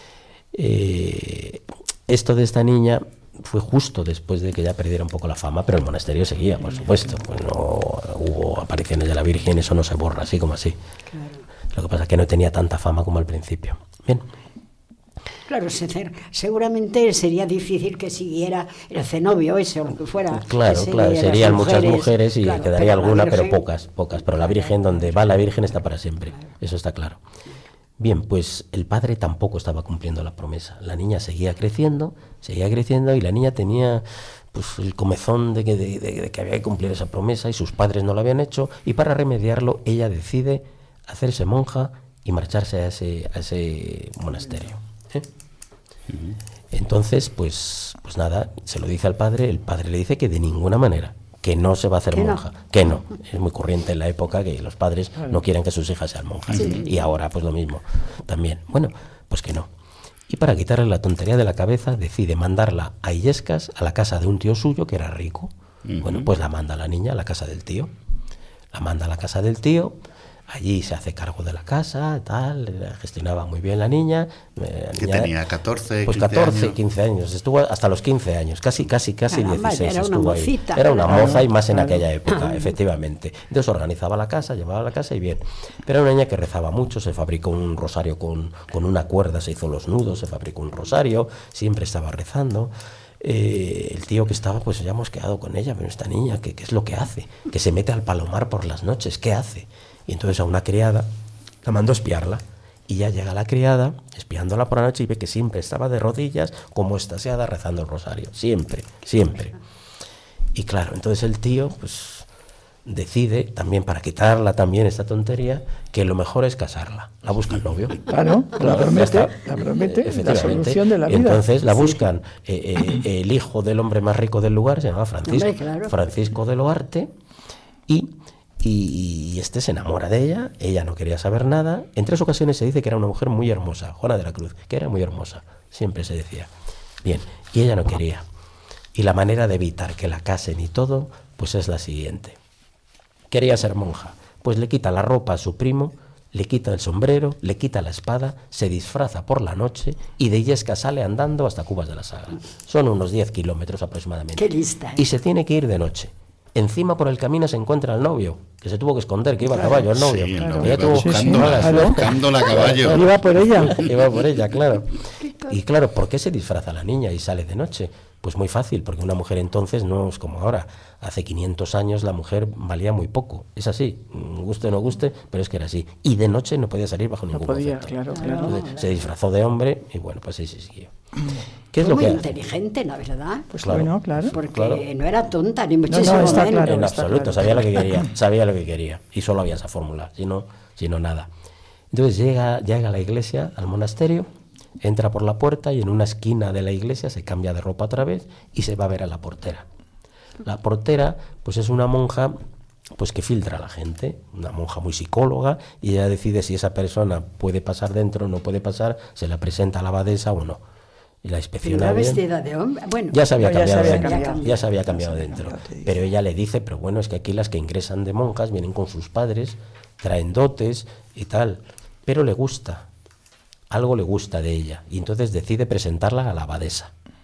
Eh, esto de esta niña fue justo después de que ya perdiera un poco la fama, pero el monasterio seguía, por supuesto. Pues no hubo apariciones de la Virgen, eso no se borra así como así. Claro. Lo que pasa es que no tenía tanta fama como al principio. Bien. Claro, seguramente sería difícil que siguiera el cenobio ese o lo que fuera. Claro, claro, serían muchas mujeres y claro, quedaría pero alguna, Virgen, pero pocas, pocas. Pero la Virgen, donde va la Virgen, está para siempre. Claro. Eso está claro. Bien, pues el padre tampoco estaba cumpliendo la promesa. La niña seguía creciendo, seguía creciendo y la niña tenía pues el comezón de que, de, de, de que había que cumplir esa promesa y sus padres no lo habían hecho, y para remediarlo ella decide hacerse monja y marcharse a ese, a ese monasterio. ¿Eh? Uh-huh. Entonces, pues, pues nada, se lo dice al padre, el padre le dice que de ninguna manera, que no se va a hacer monja, no? que no. Es muy corriente en la época que los padres claro. no quieren que sus hijas sean monjas. Sí. Y ahora pues lo mismo también. Bueno, pues que no. Y para quitarle la tontería de la cabeza decide mandarla a Illescas, a la casa de un tío suyo que era rico. Uh-huh. Bueno, pues la manda a la niña a la casa del tío. La manda a la casa del tío. Allí se hace cargo de la casa, tal, gestionaba muy bien la niña. Eh, ¿Que niña, tenía catorce, pues catorce, quince años? Estuvo hasta los quince años, casi, casi, casi Caramba, dieciséis era estuvo una mocita, ahí. Era una claro, moza y más en claro. aquella época, efectivamente. Entonces organizaba la casa, llevaba la casa y bien. Pero era una niña que rezaba mucho, se fabricó un rosario con, con una cuerda, se hizo los nudos, se fabricó un rosario, siempre estaba rezando. Eh, el tío que estaba, pues ya hemos quedado con ella, pero esta niña, ¿qué, qué es lo que hace? Que se mete al palomar por las noches, ¿qué hace? Y entonces a una criada la mandó a espiarla. Y ya llega la criada, espiándola por la noche, y ve que siempre estaba de rodillas, como estasiada, rezando el rosario. Siempre, siempre. Y claro, entonces el tío, pues, decide, también para quitarla también esta tontería, que lo mejor es casarla. La busca el novio. Claro, claro la promete, la promete, eh, la solución de la vida. Entonces la buscan, sí. eh, eh, el hijo del hombre más rico del lugar, se llama Francisco, Hombre, claro. Francisco de Loarte, y... Y, y este se enamora de ella, ella no quería saber nada. En tres ocasiones se dice que era una mujer muy hermosa, Juana de la Cruz, que era muy hermosa, siempre se decía. Bien, y ella no quería. Y la manera de evitar que la casen y todo, pues es la siguiente. Quería ser monja, pues le quita la ropa a su primo, le quita el sombrero, le quita la espada, se disfraza por la noche y de Illescas sale andando hasta Cubas de la Sagra. Son unos diez kilómetros aproximadamente. Qué lista, ¿eh? Y se tiene que ir de noche. Encima por el camino se encuentra el novio, que se tuvo que esconder, que iba a caballo el novio. Sí, el claro. novio Iba buscándola, sí, sí. buscándola a caballo. Iba por ella. Iba por ella, claro. Y claro, ¿por qué se disfraza la niña y sale de noche? Pues muy fácil, porque una mujer entonces no es como ahora. Hace quinientos años la mujer valía muy poco. Es así, guste o no guste, pero es que era así. Y de noche no podía salir bajo ningún no podía, concepto. Claro, claro. Entonces, se disfrazó de hombre y bueno, pues ahí se siguió. ¿Qué es Fue lo muy que inteligente, la verdad. Pues claro, bueno, claro. Porque claro. no era tonta, ni muchísimo no, no, está menos. claro. En está absoluto, claro. sabía lo que quería, sabía lo que quería. Y solo había esa fórmula, si no, si no nada. Entonces llega, llega a la iglesia, al monasterio, entra por la puerta y en una esquina de la iglesia se cambia de ropa otra vez y se va a ver a la portera. La portera, pues es una monja pues que filtra a la gente, una monja muy psicóloga, y ella decide si esa persona puede pasar dentro o no puede pasar, se la presenta a la abadesa o no. Y la inspecciona bien. Vestida de hombre. Bueno, ya se había no, cambiado, ya se había dentro, cambiado. ya se había cambiado Ya se había dentro. cambiado, Pero ella le dice, pero bueno, es que aquí las que ingresan de monjas vienen con sus padres, traen dotes y tal, pero le gusta, algo le gusta de ella, y entonces decide presentarla a la abadesa.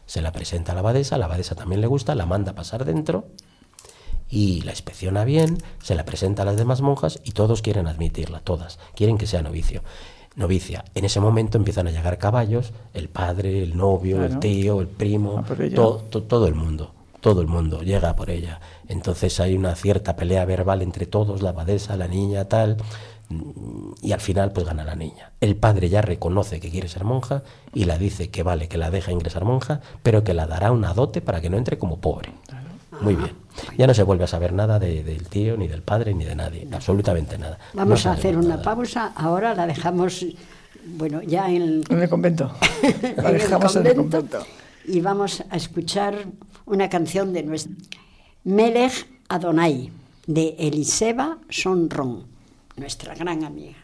Se la presenta a la abadesa, a la abadesa también le gusta, la manda a pasar dentro y la inspecciona bien, se la presenta a las demás monjas y todos quieren admitirla, todas, quieren que sea novicio. Novicia. En ese momento empiezan a llegar caballos, el padre, el novio, claro, el tío, el primo, to, to, todo el mundo, todo el mundo llega por ella. Entonces hay una cierta pelea verbal entre todos, la abadesa, la niña, tal, y al final pues gana la niña. El padre ya reconoce que quiere ser monja y la dice que vale, que la deja ingresar monja, pero que la dará una dote para que no entre como pobre. Muy bien. Ya no se vuelve a saber nada de, del tío, ni del padre, ni de nadie, absolutamente nada. Vamos no a hacer una nada. pausa, ahora la dejamos, bueno, ya en, en el convento. La dejamos en el convento. Y vamos a escuchar una canción de nuestra Melech Adonai, de Eliseba Sonron, nuestra gran amiga.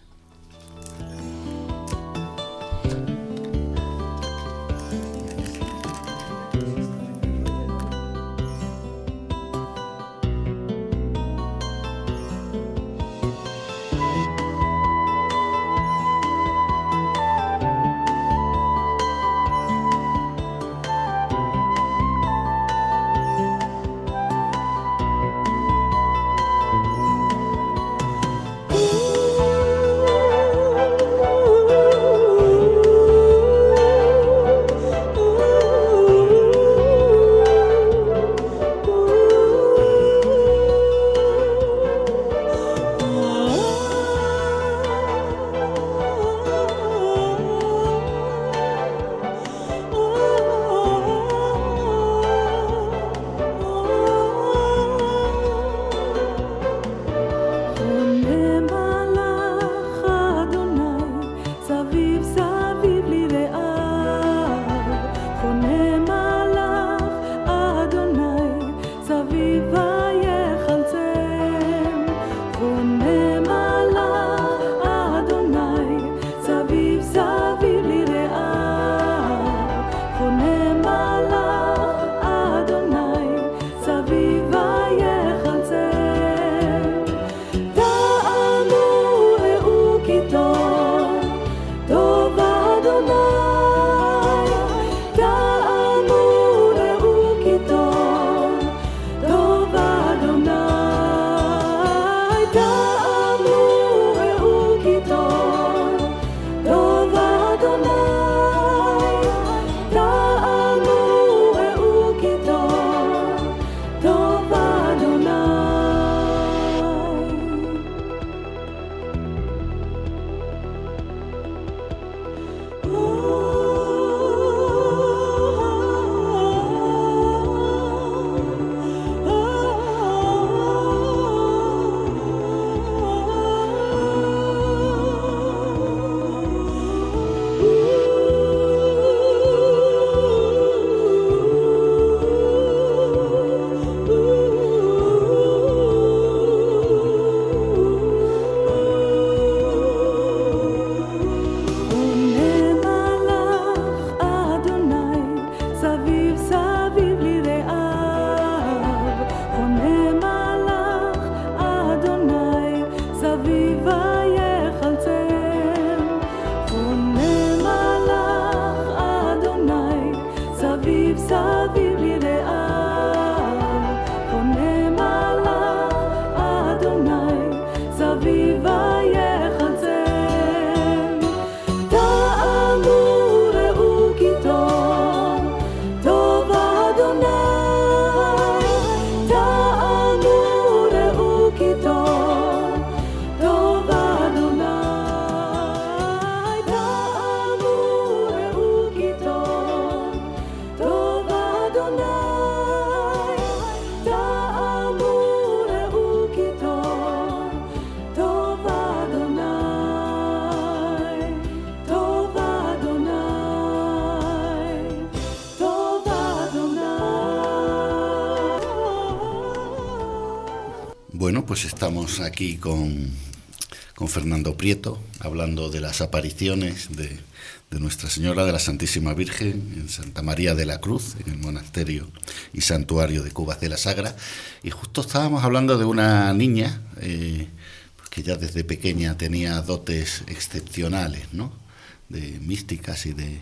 Bueno, pues estamos aquí con, con Fernando Prieto, hablando de las apariciones de, de Nuestra Señora de la Santísima Virgen en Santa María de la Cruz, en el monasterio y santuario de Cubas de la Sagra. Y justo estábamos hablando de una niña eh, que ya desde pequeña tenía dotes excepcionales, ¿no?, de místicas y de,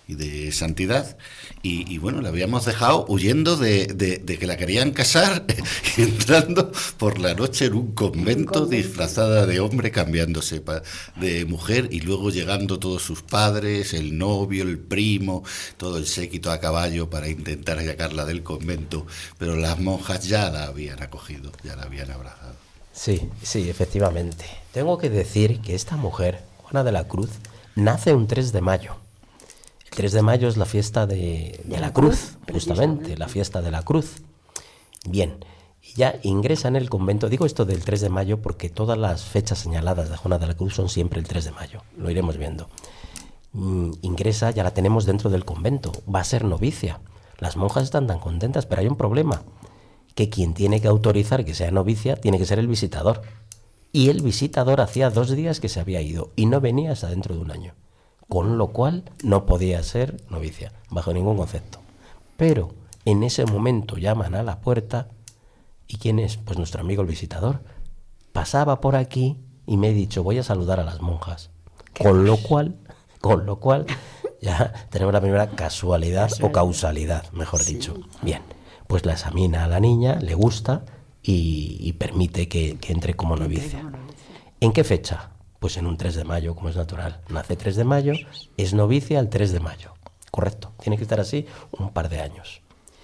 y de santidad, y, y bueno, la habíamos dejado huyendo de, de, de que la querían casar y entrando por la noche en un convento, un convento. disfrazada de hombre, cambiándose pa, de mujer, y luego llegando todos sus padres, el novio, el primo, todo el séquito a caballo para intentar sacarla del convento, pero las monjas ya la habían acogido, ya la habían abrazado. Sí, sí, efectivamente. Tengo que decir que esta mujer, Juana de la Cruz, nace un tres de mayo. El tres de mayo es la fiesta de, de, de la Cruz, cruz justamente, la fiesta de la Cruz. Bien, ya ingresa en el convento. Digo esto del tres de mayo porque todas las fechas señaladas de Juana de la Cruz son siempre el tres de mayo. Lo iremos viendo. Mm, ingresa, ya la tenemos dentro del convento. Va a ser novicia. Las monjas están tan contentas, pero hay un problema. Que quien tiene que autorizar que sea novicia tiene que ser el visitador. Y el visitador hacía dos días que se había ido y no venía hasta dentro de un año. Con lo cual no podía ser novicia, bajo ningún concepto. Pero en ese momento llaman a la puerta, ¿y quién es? Pues nuestro amigo el visitador. Pasaba por aquí y me he dicho, voy a saludar a las monjas. Con lo cual, con lo cual, ya tenemos la primera casualidad o causalidad, mejor sí. dicho. Bien, pues la examina a la niña, le gusta y, y permite que, que entre como novicia. ¿En qué fecha? Pues en un tres de mayo, como es natural. Nace tres de mayo, es novicia el tres de mayo. Correcto, tiene que estar así un par de años.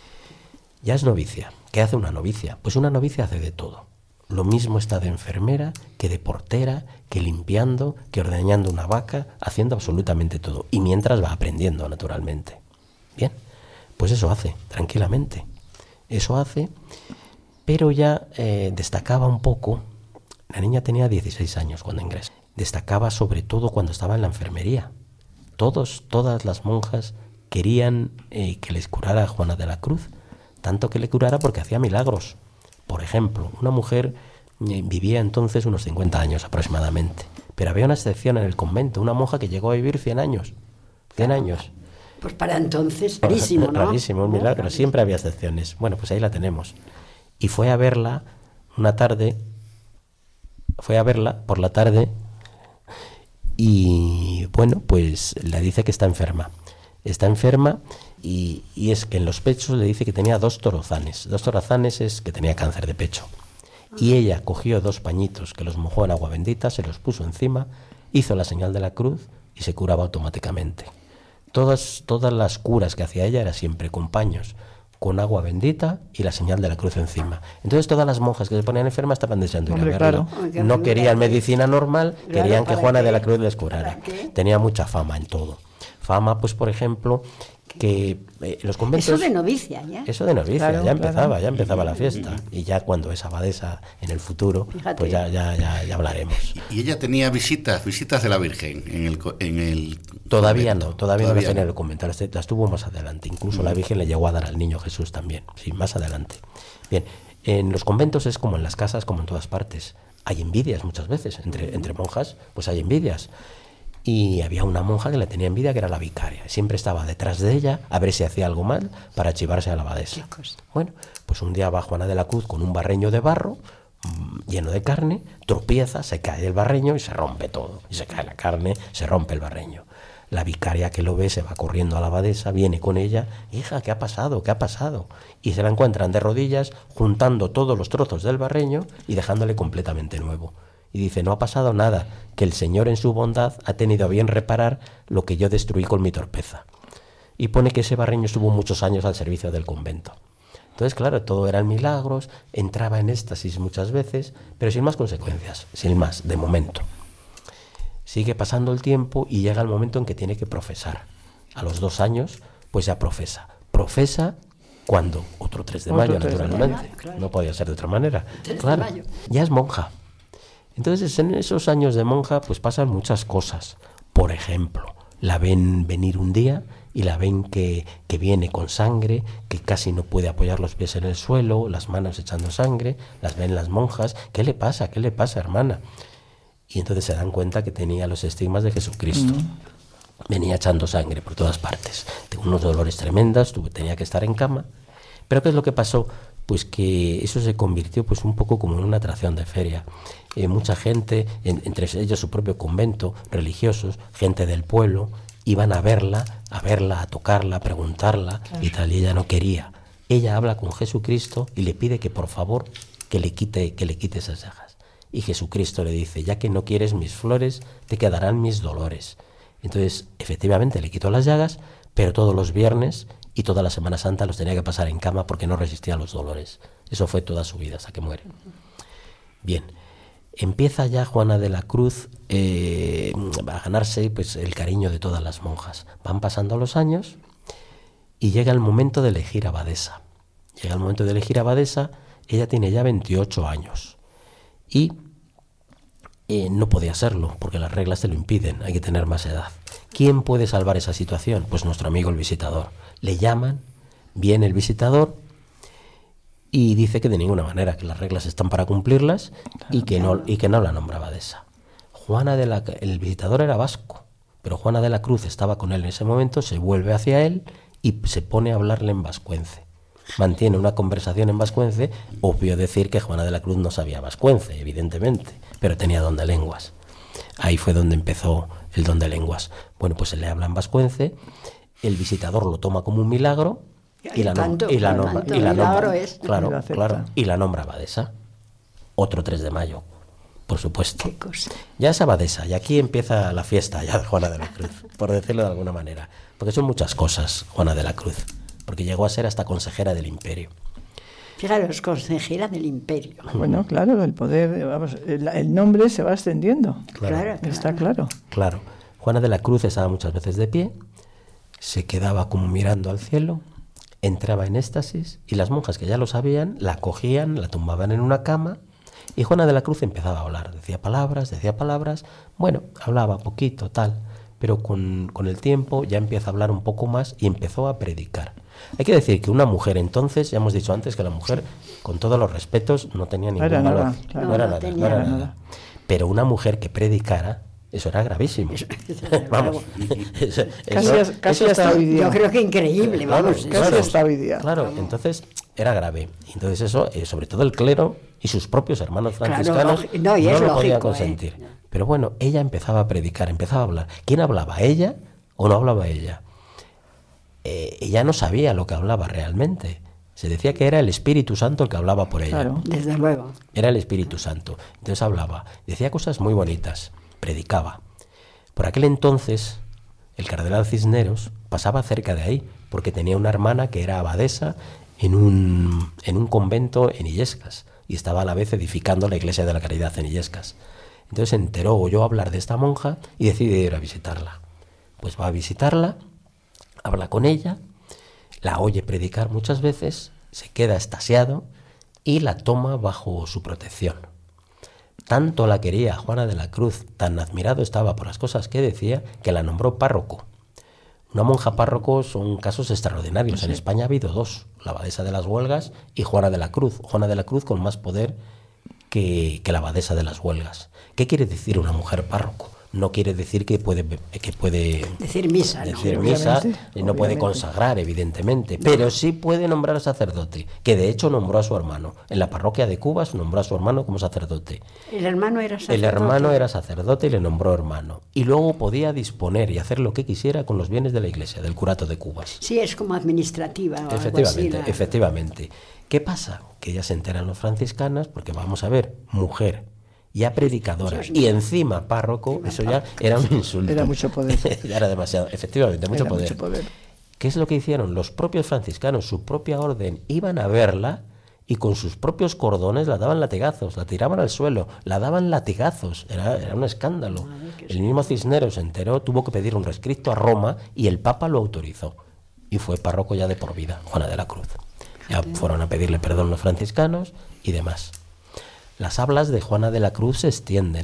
Ya es novicia. ¿Qué hace una novicia? Pues una novicia hace de todo. Lo mismo está de enfermera, que de portera, que limpiando, que ordeñando una vaca, haciendo absolutamente todo. Y mientras va aprendiendo, naturalmente. Bien, pues eso hace, tranquilamente. Eso hace, pero ya eh, destacaba un poco. La niña tenía dieciséis años cuando ingresó. Destacaba sobre todo cuando estaba en la enfermería. Todos, todas las monjas querían eh, que les curara a Juana de la Cruz, tanto que le curara porque hacía milagros. Por ejemplo, una mujer eh, vivía entonces unos cincuenta años aproximadamente, pero había una excepción en el convento, una monja que llegó a vivir cien años. cien años. Pues para entonces, rarísimo, ¿no? Rarísimo, un milagro, siempre había excepciones. Bueno, pues ahí la tenemos. Y fue a verla una tarde, fue a verla por la tarde y, bueno, pues le dice que está enferma. Está enferma y, y es que en los pechos le dice que tenía dos torozanes. Dos torozanes es que tenía cáncer de pecho. Y ella cogió dos pañitos que los mojó en agua bendita, se los puso encima, hizo la señal de la cruz y se curaba automáticamente. Todas, todas las curas que hacía ella era siempre con paños, con agua bendita y la señal de la cruz encima. Entonces todas las monjas que se ponían enfermas estaban deseando ir a verlo. Claro. No querían medicina normal, claro, querían que Juana qué? de la Cruz les curara. Tenía mucha fama en todo. Fama, pues por ejemplo, que eh, los conventos... Eso de novicia, ¿ya? Eso de novicia, claro, ya empezaba, claro. ya empezaba la fiesta. Y ya cuando es abadesa en el futuro, Fíjate. pues ya, ya, ya, ya hablaremos. ¿Y ella tenía visitas, visitas de la Virgen en el en el Todavía convento? no, todavía, todavía no las tenía en el convento, las, las tuvo más adelante. Incluso mm. la Virgen le llegó a dar al niño Jesús también, sí, más adelante. Bien, en los conventos es como en las casas, como en todas partes. Hay envidias muchas veces, entre, entre monjas, pues hay envidias. Y había una monja que le tenía envidia, que era la vicaria. Siempre estaba detrás de ella a ver si hacía algo mal para chivarse a la abadesa. Bueno, pues un día va Juana de la Cruz con un barreño de barro mmm, lleno de carne, tropieza, se cae el barreño y se rompe todo. Y se cae la carne, se rompe el barreño. La vicaria que lo ve se va corriendo a la abadesa, viene con ella. Hija, ¿qué ha pasado? ¿Qué ha pasado? Y se la encuentran de rodillas, juntando todos los trozos del barreño y dejándole completamente nuevo. Y dice, no ha pasado nada, que el Señor en su bondad ha tenido a bien reparar lo que yo destruí con mi torpeza. Y pone que ese barreño estuvo muchos años al servicio del convento. Entonces, claro, todo eran milagros, entraba en éxtasis muchas veces, pero sin más consecuencias, sin más, de momento. Sigue pasando el tiempo y llega el momento en que tiene que profesar. A los dos años, pues ya profesa. Profesa cuando, otro tres de mayo, naturalmente. Mayo, claro. No podía ser de otra manera. Claro, ya es monja. Entonces, en esos años de monja, pues pasan muchas cosas. Por ejemplo, la ven venir un día y la ven que, que viene con sangre, que casi no puede apoyar los pies en el suelo, las manos echando sangre, las ven las monjas. ¿Qué le pasa? ¿Qué le pasa, hermana? Y entonces se dan cuenta que tenía los estigmas de Jesucristo. Mm. Venía echando sangre por todas partes. Tenía unos dolores tremendos, tenía que estar en cama. Pero ¿qué es lo que pasó? Pues que eso se convirtió pues un poco como en una atracción de feria. Eh, mucha gente, en, entre ellos su propio convento, religiosos, gente del pueblo, iban a verla, a verla, a tocarla, a preguntarla, claro. y tal, y ella no quería. Ella habla con Jesucristo y le pide que por favor que le quite, que le quite esas llagas. Y Jesucristo le dice, ya que no quieres mis flores, te quedarán mis dolores. Entonces, efectivamente, le quitó las llagas, pero todos los viernes y toda la Semana Santa los tenía que pasar en cama porque no resistía a los dolores. Eso fue toda su vida hasta que muere. Bien, empieza ya Juana de la Cruz eh, a ganarse pues, el cariño de todas las monjas. Van pasando los años y llega el momento de elegir abadesa. Llega el momento de elegir abadesa, ella tiene ya veintiocho años y eh, no podía serlo porque las reglas te lo impiden, hay que tener más edad. ¿Quién puede salvar esa situación? Pues nuestro amigo el visitador. Le llaman, viene el visitador y dice que de ninguna manera, que las reglas están para cumplirlas y que no, y que no la nombra abadesa. Juana de la, el visitador era vasco, pero Juana de la Cruz estaba con él en ese momento, se vuelve hacia él y se pone a hablarle en vascuence. Mantiene una conversación en vascuence, obvio decir que Juana de la Cruz no sabía vascuence, evidentemente, pero tenía don de lenguas. Ahí fue donde empezó el don de lenguas. Bueno, pues se le habla en vascuence, el visitador lo toma como un milagro y la, tanto, y la nombra, y la nombra es. Claro, claro, y la nombra abadesa. Otro tres de mayo, por supuesto. Ya es abadesa, y aquí empieza la fiesta ya de Juana de la Cruz, por decirlo de alguna manera. Porque son muchas cosas, Juana de la Cruz, porque llegó a ser hasta consejera del imperio. Fijaros, consejera del imperio. Bueno, claro, el poder, vamos, el, el nombre se va extendiendo. Claro, claro, está claro. Claro. Juana de la Cruz estaba muchas veces de pie, se quedaba como mirando al cielo, entraba en éxtasis y las monjas que ya lo sabían la cogían, la tumbaban en una cama y Juana de la Cruz empezaba a hablar. Decía palabras, decía palabras, bueno, hablaba poquito, tal, pero con, con el tiempo ya empieza a hablar un poco más y empezó a predicar. Hay que decir que una mujer entonces, ya hemos dicho antes que la mujer, con todos los respetos, no tenía ningún era valor. Nada, claro. No era no nada, tenía no era nada. nada. Pero una mujer que predicara, eso era gravísimo. Vamos. Eso, casi eso, casi eso hasta está, hoy día. Yo creo que increíble, vamos. Casi claro, hasta hoy día. Claro, entonces era grave. Entonces eso, eh, sobre todo el clero y sus propios hermanos franciscanos, claro, no, y no es lo lógico, podían consentir. ¿eh? Pero bueno, ella empezaba a predicar, empezaba a hablar. ¿Quién hablaba? ¿Ella o no hablaba ella? Eh, ella no sabía lo que hablaba realmente. Se decía que era el Espíritu Santo el que hablaba por ella. Claro. Desde luego. Era el Espíritu Santo. Entonces hablaba, decía cosas muy bonitas, predicaba. Por aquel entonces, el cardenal Cisneros pasaba cerca de ahí, porque tenía una hermana que era abadesa en un, en un convento en Illescas, y estaba a la vez edificando la iglesia de la Caridad en Illescas. Entonces se enteró, oyó hablar de esta monja y decide ir a visitarla. Pues va a visitarla, habla con ella, la oye predicar muchas veces, se queda extasiado y la toma bajo su protección. Tanto la quería Juana de la Cruz, tan admirado estaba por las cosas que decía, que la nombró párroco. Una monja párroco son casos extraordinarios. Sí. En España ha habido dos, la abadesa de las Huelgas y Juana de la Cruz. Juana de la Cruz con más poder que, que la abadesa de las Huelgas. ¿Qué quiere decir una mujer párroco? No quiere decir que puede, que puede decir misa, decir ¿no? misa, Obviamente, no puede obviamente. consagrar, evidentemente, pero sí puede nombrar sacerdote, que de hecho nombró a su hermano. En la parroquia de Cubas nombró a su hermano como sacerdote. El hermano era sacerdote. El hermano era sacerdote y le nombró hermano. Y luego podía disponer y hacer lo que quisiera con los bienes de la iglesia, del curato de Cubas. Sí, es como administrativa o Efectivamente, algo así, la... efectivamente. ¿Qué pasa? Que ya se enteran los franciscanos, porque vamos a ver, mujer, ya predicadora y encima párroco, eso ya era un insulto. Era mucho poder. Ya era demasiado, efectivamente, mucho Era poder. mucho poder. ¿Qué es lo que hicieron? Los propios franciscanos, su propia orden, iban a verla y con sus propios cordones la daban latigazos, la tiraban al suelo, la daban latigazos. Era, era un escándalo. El mismo Cisneros se enteró, tuvo que pedir un rescripto a Roma y el Papa lo autorizó. Y fue párroco ya de por vida, Juana de la Cruz. Ya fueron a pedirle perdón los franciscanos y demás. Las hablas de Juana de la Cruz se extienden.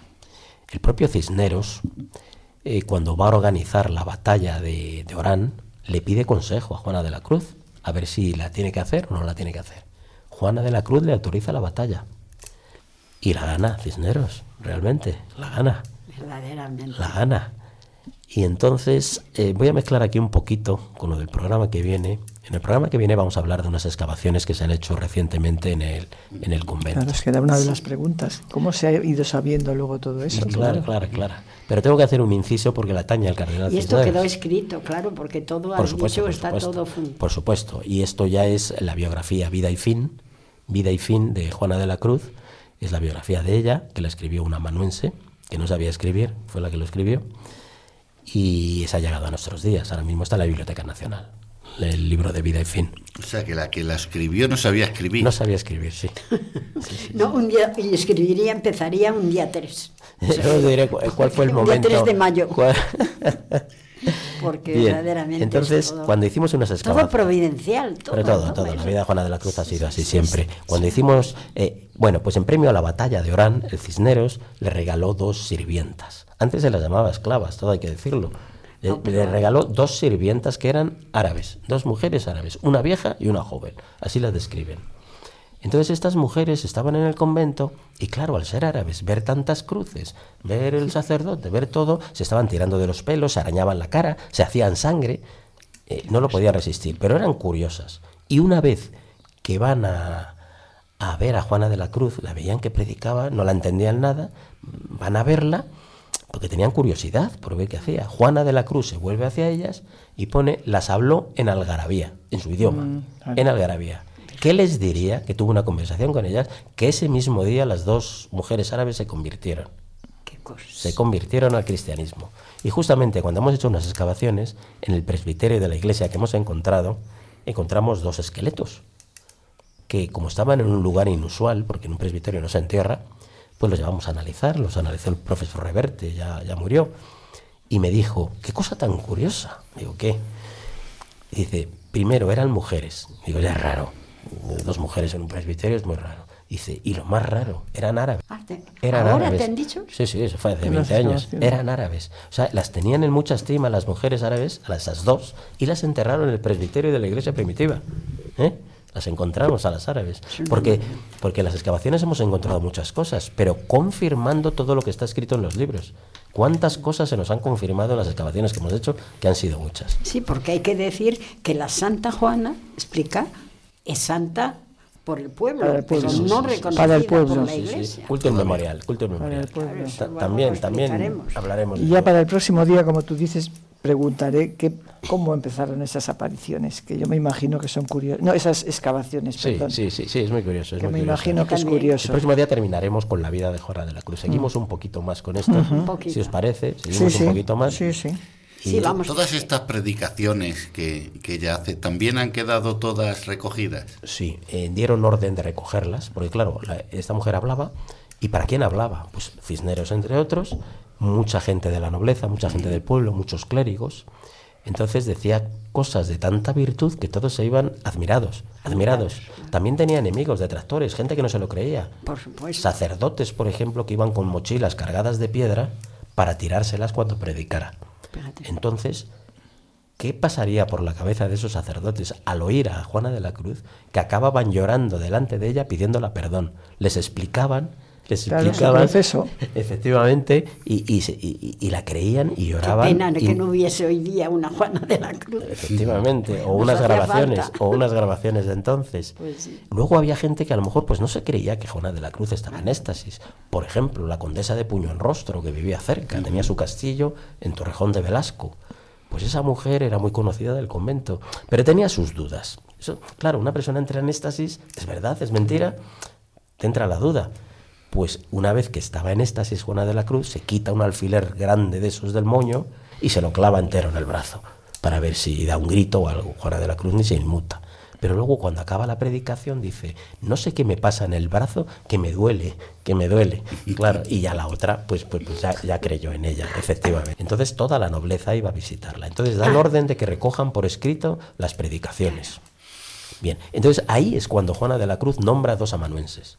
El propio Cisneros, eh, cuando va a organizar la batalla de, de Orán, le pide consejo a Juana de la Cruz, a ver si la tiene que hacer o no la tiene que hacer. Juana de la Cruz le autoriza la batalla. Y la gana Cisneros, realmente, la gana. Verdaderamente. La gana. Y entonces eh, voy a mezclar aquí un poquito con lo del programa que viene. En el programa que viene vamos a hablar de unas excavaciones que se han hecho recientemente en el, en el convento. Claro, es que era una de las preguntas. ¿Cómo se ha ido sabiendo luego todo eso? Claro, claro, claro. Pero tengo que hacer un inciso porque la atañe al cardenal Y esto Cisneros. quedó escrito, claro, porque todo Por al supuesto, dicho por está supuesto, todo junto. por supuesto. Y esto ya es la biografía Vida y Fin, Vida y Fin de Juana de la Cruz. Es la biografía de ella, que la escribió una amanuense, que no sabía escribir, fue la que lo escribió. Y se ha llegado a nuestros días. Ahora mismo está en la Biblioteca Nacional, el libro de Vida y Fin. O sea, que la que la escribió no sabía escribir. No sabía escribir, sí. sí, sí No, sí. un día, y escribiría, empezaría un día tres. Yo os diré cu- cuál fue el Un día momento. tres de mayo. cuál- Porque Bien, verdaderamente entonces, es todo, cuando hicimos unas todo excavaciones... providencial, todo. Pero todo, ¿no? todo. La Eso. vida de Juana de la Cruz ha sido así Sí, siempre. sí, Cuando sí. hicimos, eh, bueno, pues en premio a la batalla de Orán, el Cisneros le regaló dos sirvientas. Antes se las llamaba esclavas, todo hay que decirlo. Le, No, pero- le regaló dos sirvientas que eran árabes, dos mujeres árabes, una vieja y una joven. Así las describen. Entonces estas mujeres estaban en el convento y claro, al ser árabes, ver tantas cruces, ver el sacerdote, ver todo, se estaban tirando de los pelos, se arañaban la cara, se hacían sangre, eh, no lo podían resistir, pero eran curiosas. Y una vez que van a, a ver a Juana de la Cruz, la veían que predicaba, no la entendían nada, van a verla porque tenían curiosidad por ver qué hacía. Juana de la Cruz se vuelve hacia ellas y pone, las habló en algarabía, en su idioma, Mm, claro. en algarabía. ¿Qué les diría? Que tuvo una conversación con ellas, que ese mismo día las dos mujeres árabes se convirtieron, Qué cosas. se convirtieron al cristianismo. Y justamente cuando hemos hecho unas excavaciones, en el presbiterio de la iglesia que hemos encontrado, encontramos dos esqueletos, que como estaban en un lugar inusual, porque en un presbiterio no se entierra, pues los llevamos a analizar, los analizó el profesor Reverte, ya, ya murió, y me dijo, qué cosa tan curiosa. Digo, ¿qué? Y dice, primero eran mujeres. Digo, ya es raro. Dos mujeres en un presbiterio es muy raro. Dice, y lo más raro, eran árabes. Ah, te- Eran ¿ahora árabes. te han dicho? Sí, sí, eso fue hace En las veinte años. excavaciones. Eran árabes. O sea, las tenían en mucha estima las mujeres árabes, a esas dos, y las enterraron en el presbiterio de la iglesia primitiva. ¿Eh? Las encontramos a las árabes. Porque, porque en las excavaciones hemos encontrado muchas cosas, pero confirmando todo lo que está escrito en los libros. ¿Cuántas cosas se nos han confirmado en las excavaciones que hemos hecho? Que han sido muchas. Sí, porque hay que decir que la Santa Juana, explica, es santa por el pueblo, Para el pueblo, pero sí, no sí, sí. reconocida Para el pueblo. por la Sí, Sí, sí. iglesia. Culto inmemorial, culto Para inmemorial. el pueblo. Claro, eso Ta- luego También, lo también explicaremos. hablaremos de Y ya ello. para el próximo día, como tú dices, preguntaré que, cómo empezaron esas apariciones, que yo me imagino que son curiosas. No, esas excavaciones, Sí, perdón. sí, sí, sí, es muy curioso. Es que muy me curioso. imagino que es También. El curioso. próximo día terminaremos con la vida de Juana de la Cruz. Seguimos un poquito más con esto, poquito. si os parece. Sí, Seguimos sí. un poquito más. Sí, sí. Sí, vamos. Todas estas predicaciones que, que ella hace, ¿también han quedado todas recogidas? Sí, eh, dieron orden de recogerlas, porque claro, la- esta mujer hablaba, ¿y para quién hablaba? Pues Cisneros, entre otros, mucha gente de la nobleza, mucha gente del pueblo, muchos clérigos. Entonces decía cosas de tanta virtud que todos se iban admirados, admirados. También tenía enemigos, detractores, gente que no se lo creía. Por supuesto. Sacerdotes, por ejemplo, que iban con mochilas cargadas de piedra para tirárselas cuando predicara. Fíjate. Entonces, ¿qué pasaría por la cabeza de esos sacerdotes al oír a Juana de la Cruz que acababan llorando delante de ella pidiéndola perdón? Les explicaban, les Claro, su explicaban, proceso. efectivamente, y, y, se- y- y la creían y Qué lloraban. pena y- que no hubiese hoy día una Juana de la Cruz. Efectivamente, o Nos unas hacía grabaciones, falta. o unas grabaciones de entonces. Pues sí. Luego había gente que a lo mejor pues no se creía que Juana de la Cruz estaba en éxtasis. Por ejemplo, la condesa de Puño en Rostro, que vivía cerca, tenía su castillo en Torrejón de Velasco. Pues esa mujer era muy conocida del convento, pero tenía sus dudas. Eso, claro, una persona entra en éxtasis, ¿es verdad? ¿Es mentira? Te entra la duda. Pues una vez que estaba en éxtasis Juana de la Cruz, se quita un alfiler grande de esos del moño y se lo clava entero en el brazo, para ver si da un grito o algo. Juana de la Cruz ni se inmuta. Pero luego cuando acaba la predicación dice, no sé qué me pasa en el brazo, que me duele, que me duele. Y claro, y ya la otra, pues, pues, pues ya, ya creyó en ella, efectivamente. Entonces toda la nobleza iba a visitarla. Entonces dan orden de que recojan por escrito las predicaciones. Bien, entonces ahí es cuando Juana de la Cruz nombra a dos amanuenses.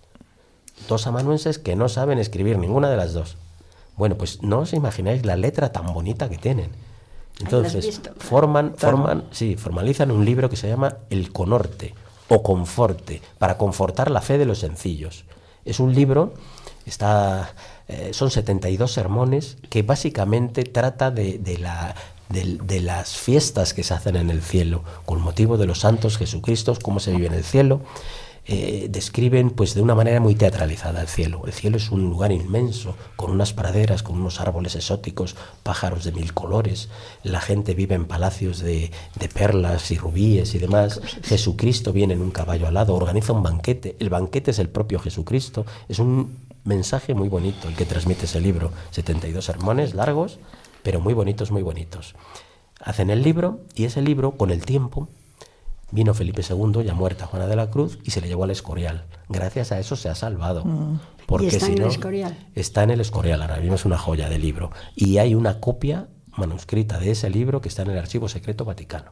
Dos amanuenses que no saben escribir ninguna de las dos. Bueno, pues no os imagináis la letra tan bonita que tienen. Entonces, visto? forman, forman, sí, formalizan un libro que se llama El Conorte o Conforte, para confortar la fe de los sencillos. Es un libro, está, eh, son setenta y dos sermones que básicamente trata de, de, la, de, de las fiestas que se hacen en el cielo, con motivo de los santos Jesucristos, cómo se vive en el cielo. Eh, describen pues de una manera muy teatralizada el cielo. El cielo es un lugar inmenso, con unas praderas, con unos árboles exóticos, pájaros de mil colores. La gente vive en palacios de, de perlas y rubíes y demás. Jesucristo viene en un caballo alado, organiza un banquete. El banquete es el propio Jesucristo. Es un mensaje muy bonito el que transmite ese libro. setenta y dos sermones largos, pero muy bonitos, muy bonitos. Hacen el libro, y ese libro, con el tiempo, vino Felipe segundo, ya muerta Juana de la Cruz, y se le llevó al Escorial. Gracias a eso se ha salvado. Mm. Porque ¿Y está si en no, el Escorial? Está en el Escorial, ahora mismo es una joya de libro. Y hay una copia manuscrita de ese libro que está en el Archivo Secreto Vaticano.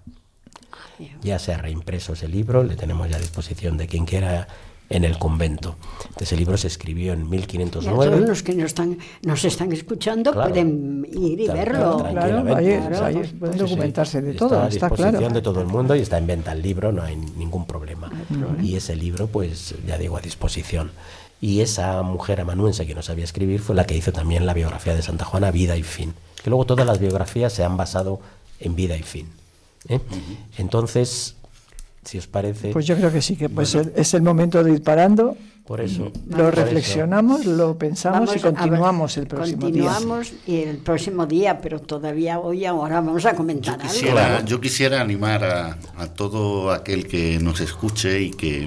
Ya se ha reimpreso ese libro, le tenemos ya a disposición de quien quiera en el convento. Ese libro se escribió en mil quinientos nueve. Y a todos los que nos están, nos están escuchando, claro, pueden ir y verlo. Claro, ahí, claro, ahí pueden documentarse de todo, está, está claro. Está a disposición de todo el mundo y está en venta el libro, no hay ningún problema. No hay problema. Y ese libro, pues ya digo, a disposición. Y esa mujer amanuense que no sabía escribir fue la que hizo también la biografía de Santa Juana, Vida y Fin. Que luego todas las biografías se han basado en Vida y Fin. ¿eh? Uh-huh. Entonces, si os parece... Pues yo creo que sí, que pues bueno, es el momento de ir parando. Por eso. Lo por reflexionamos, eso. Lo pensamos vamos y continuamos ver, el próximo continuamos día. Continuamos y el próximo día, pero todavía hoy, ahora vamos a comentar yo quisiera, algo. Yo quisiera animar a, a todo aquel que nos escuche y que,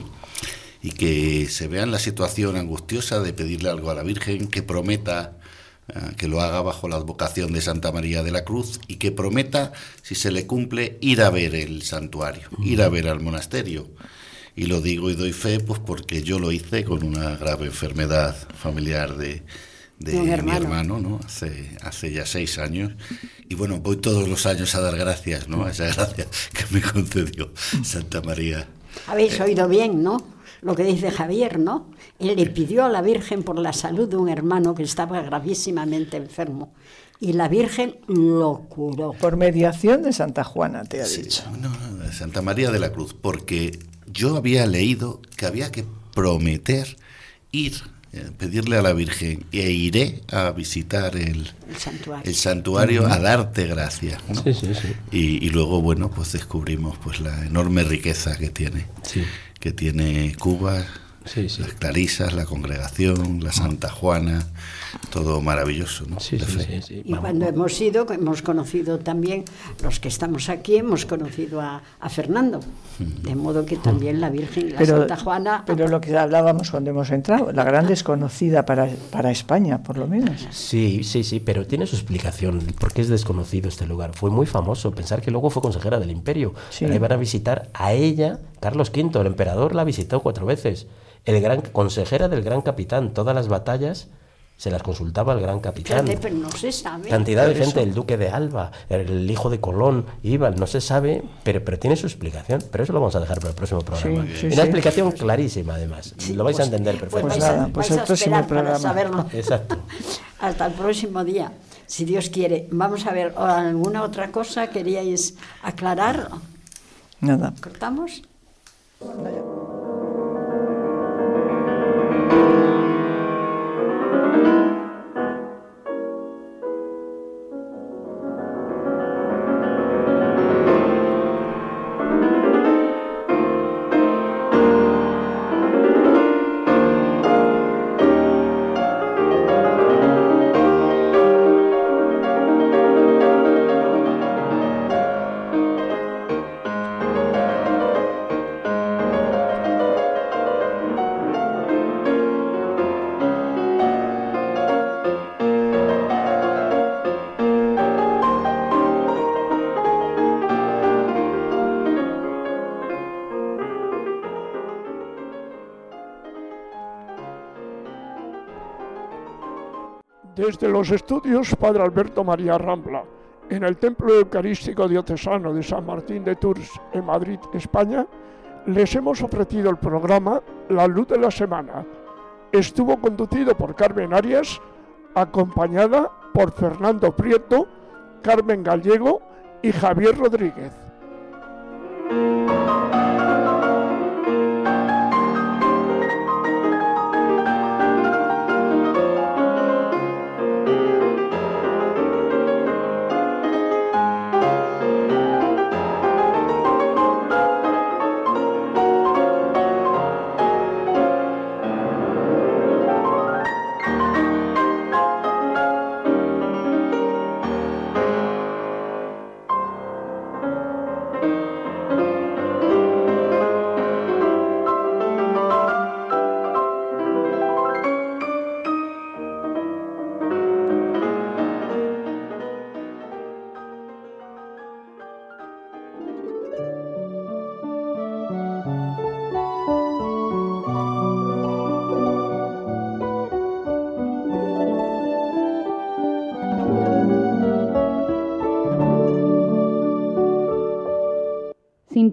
y que se vea en la situación angustiosa de pedirle algo a la Virgen, que prometa... que lo haga bajo la advocación de Santa María de la Cruz y que prometa, si se le cumple, ir a ver el santuario, uh-huh. ir a ver al monasterio. Y lo digo y doy fe, pues porque yo lo hice con una grave enfermedad familiar de, de mi hermano, hermano ¿no? hace, hace ya seis años. Y bueno, voy todos los años a dar gracias, ¿no? A esa gracia que me concedió Santa María. Habéis oído bien, ¿no? Lo que dice Javier, ¿no? Él le pidió a la Virgen por la salud de un hermano que estaba gravísimamente enfermo. Y la Virgen lo curó. Por mediación de Santa Juana, te ha sí, dicho. No, no, de Santa María de la Cruz, porque yo había leído que había que prometer ir, eh, pedirle a la Virgen, e iré a visitar el, el santuario, el santuario uh-huh. a darte gracias, ¿no? Sí, sí, sí. Y, y luego, bueno, pues descubrimos pues la enorme riqueza que tiene. Sí. que tiene Cuba, sí, sí. las clarisas, la congregación, la Santa Juana, todo maravilloso, ¿no? Sí, sí, sí, sí. Y cuando hemos ido, hemos conocido también, los que estamos aquí, hemos conocido a, a Fernando, de modo que también la Virgen y la pero, Santa Juana... Pero lo que hablábamos cuando hemos entrado, la gran desconocida para, para España, por lo menos. Sí, sí, sí, pero tiene su explicación, por qué es desconocido este lugar. Fue muy famoso, pensar que luego fue consejera del Imperio. Sí. Ahí van a visitar a ella, Carlos quinto, el emperador la visitó cuatro veces. El gran consejera del gran capitán, todas las batallas se las consultaba al gran capitán. Pero, pero no se sabe. Cantidad de gente, el duque de Alba, el hijo de Colón, iba, no se sabe, pero, pero tiene su explicación. Pero eso lo vamos a dejar para el próximo programa. Sí, sí, sí. Una explicación clarísima, además. Sí, lo vais pues, a entender perfectamente. Pues nada, pues el próximo programa. Para saberlo. Exacto. Hasta el próximo día, si Dios quiere. Vamos a ver, ¿alguna otra cosa queríais aclarar? Nada. ¿Cortamos? Vaya. Desde los estudios Padre Alberto María Rambla, en el Templo Eucarístico Diocesano de San Martín de Tours, en Madrid, España, les hemos ofrecido el programa La Luz de la Semana. Estuvo conducido por Carmen Arias, acompañada por Fernando Prieto, Carmen Gallego y Javier Rodríguez.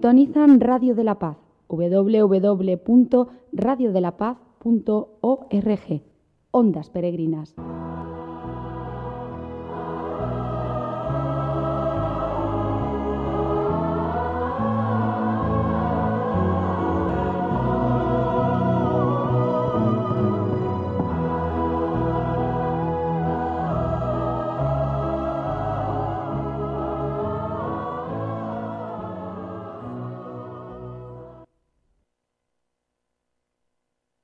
Sintonizan Radio de la Paz, doble u doble u doble u punto radio de la paz punto org, Ondas Peregrinas.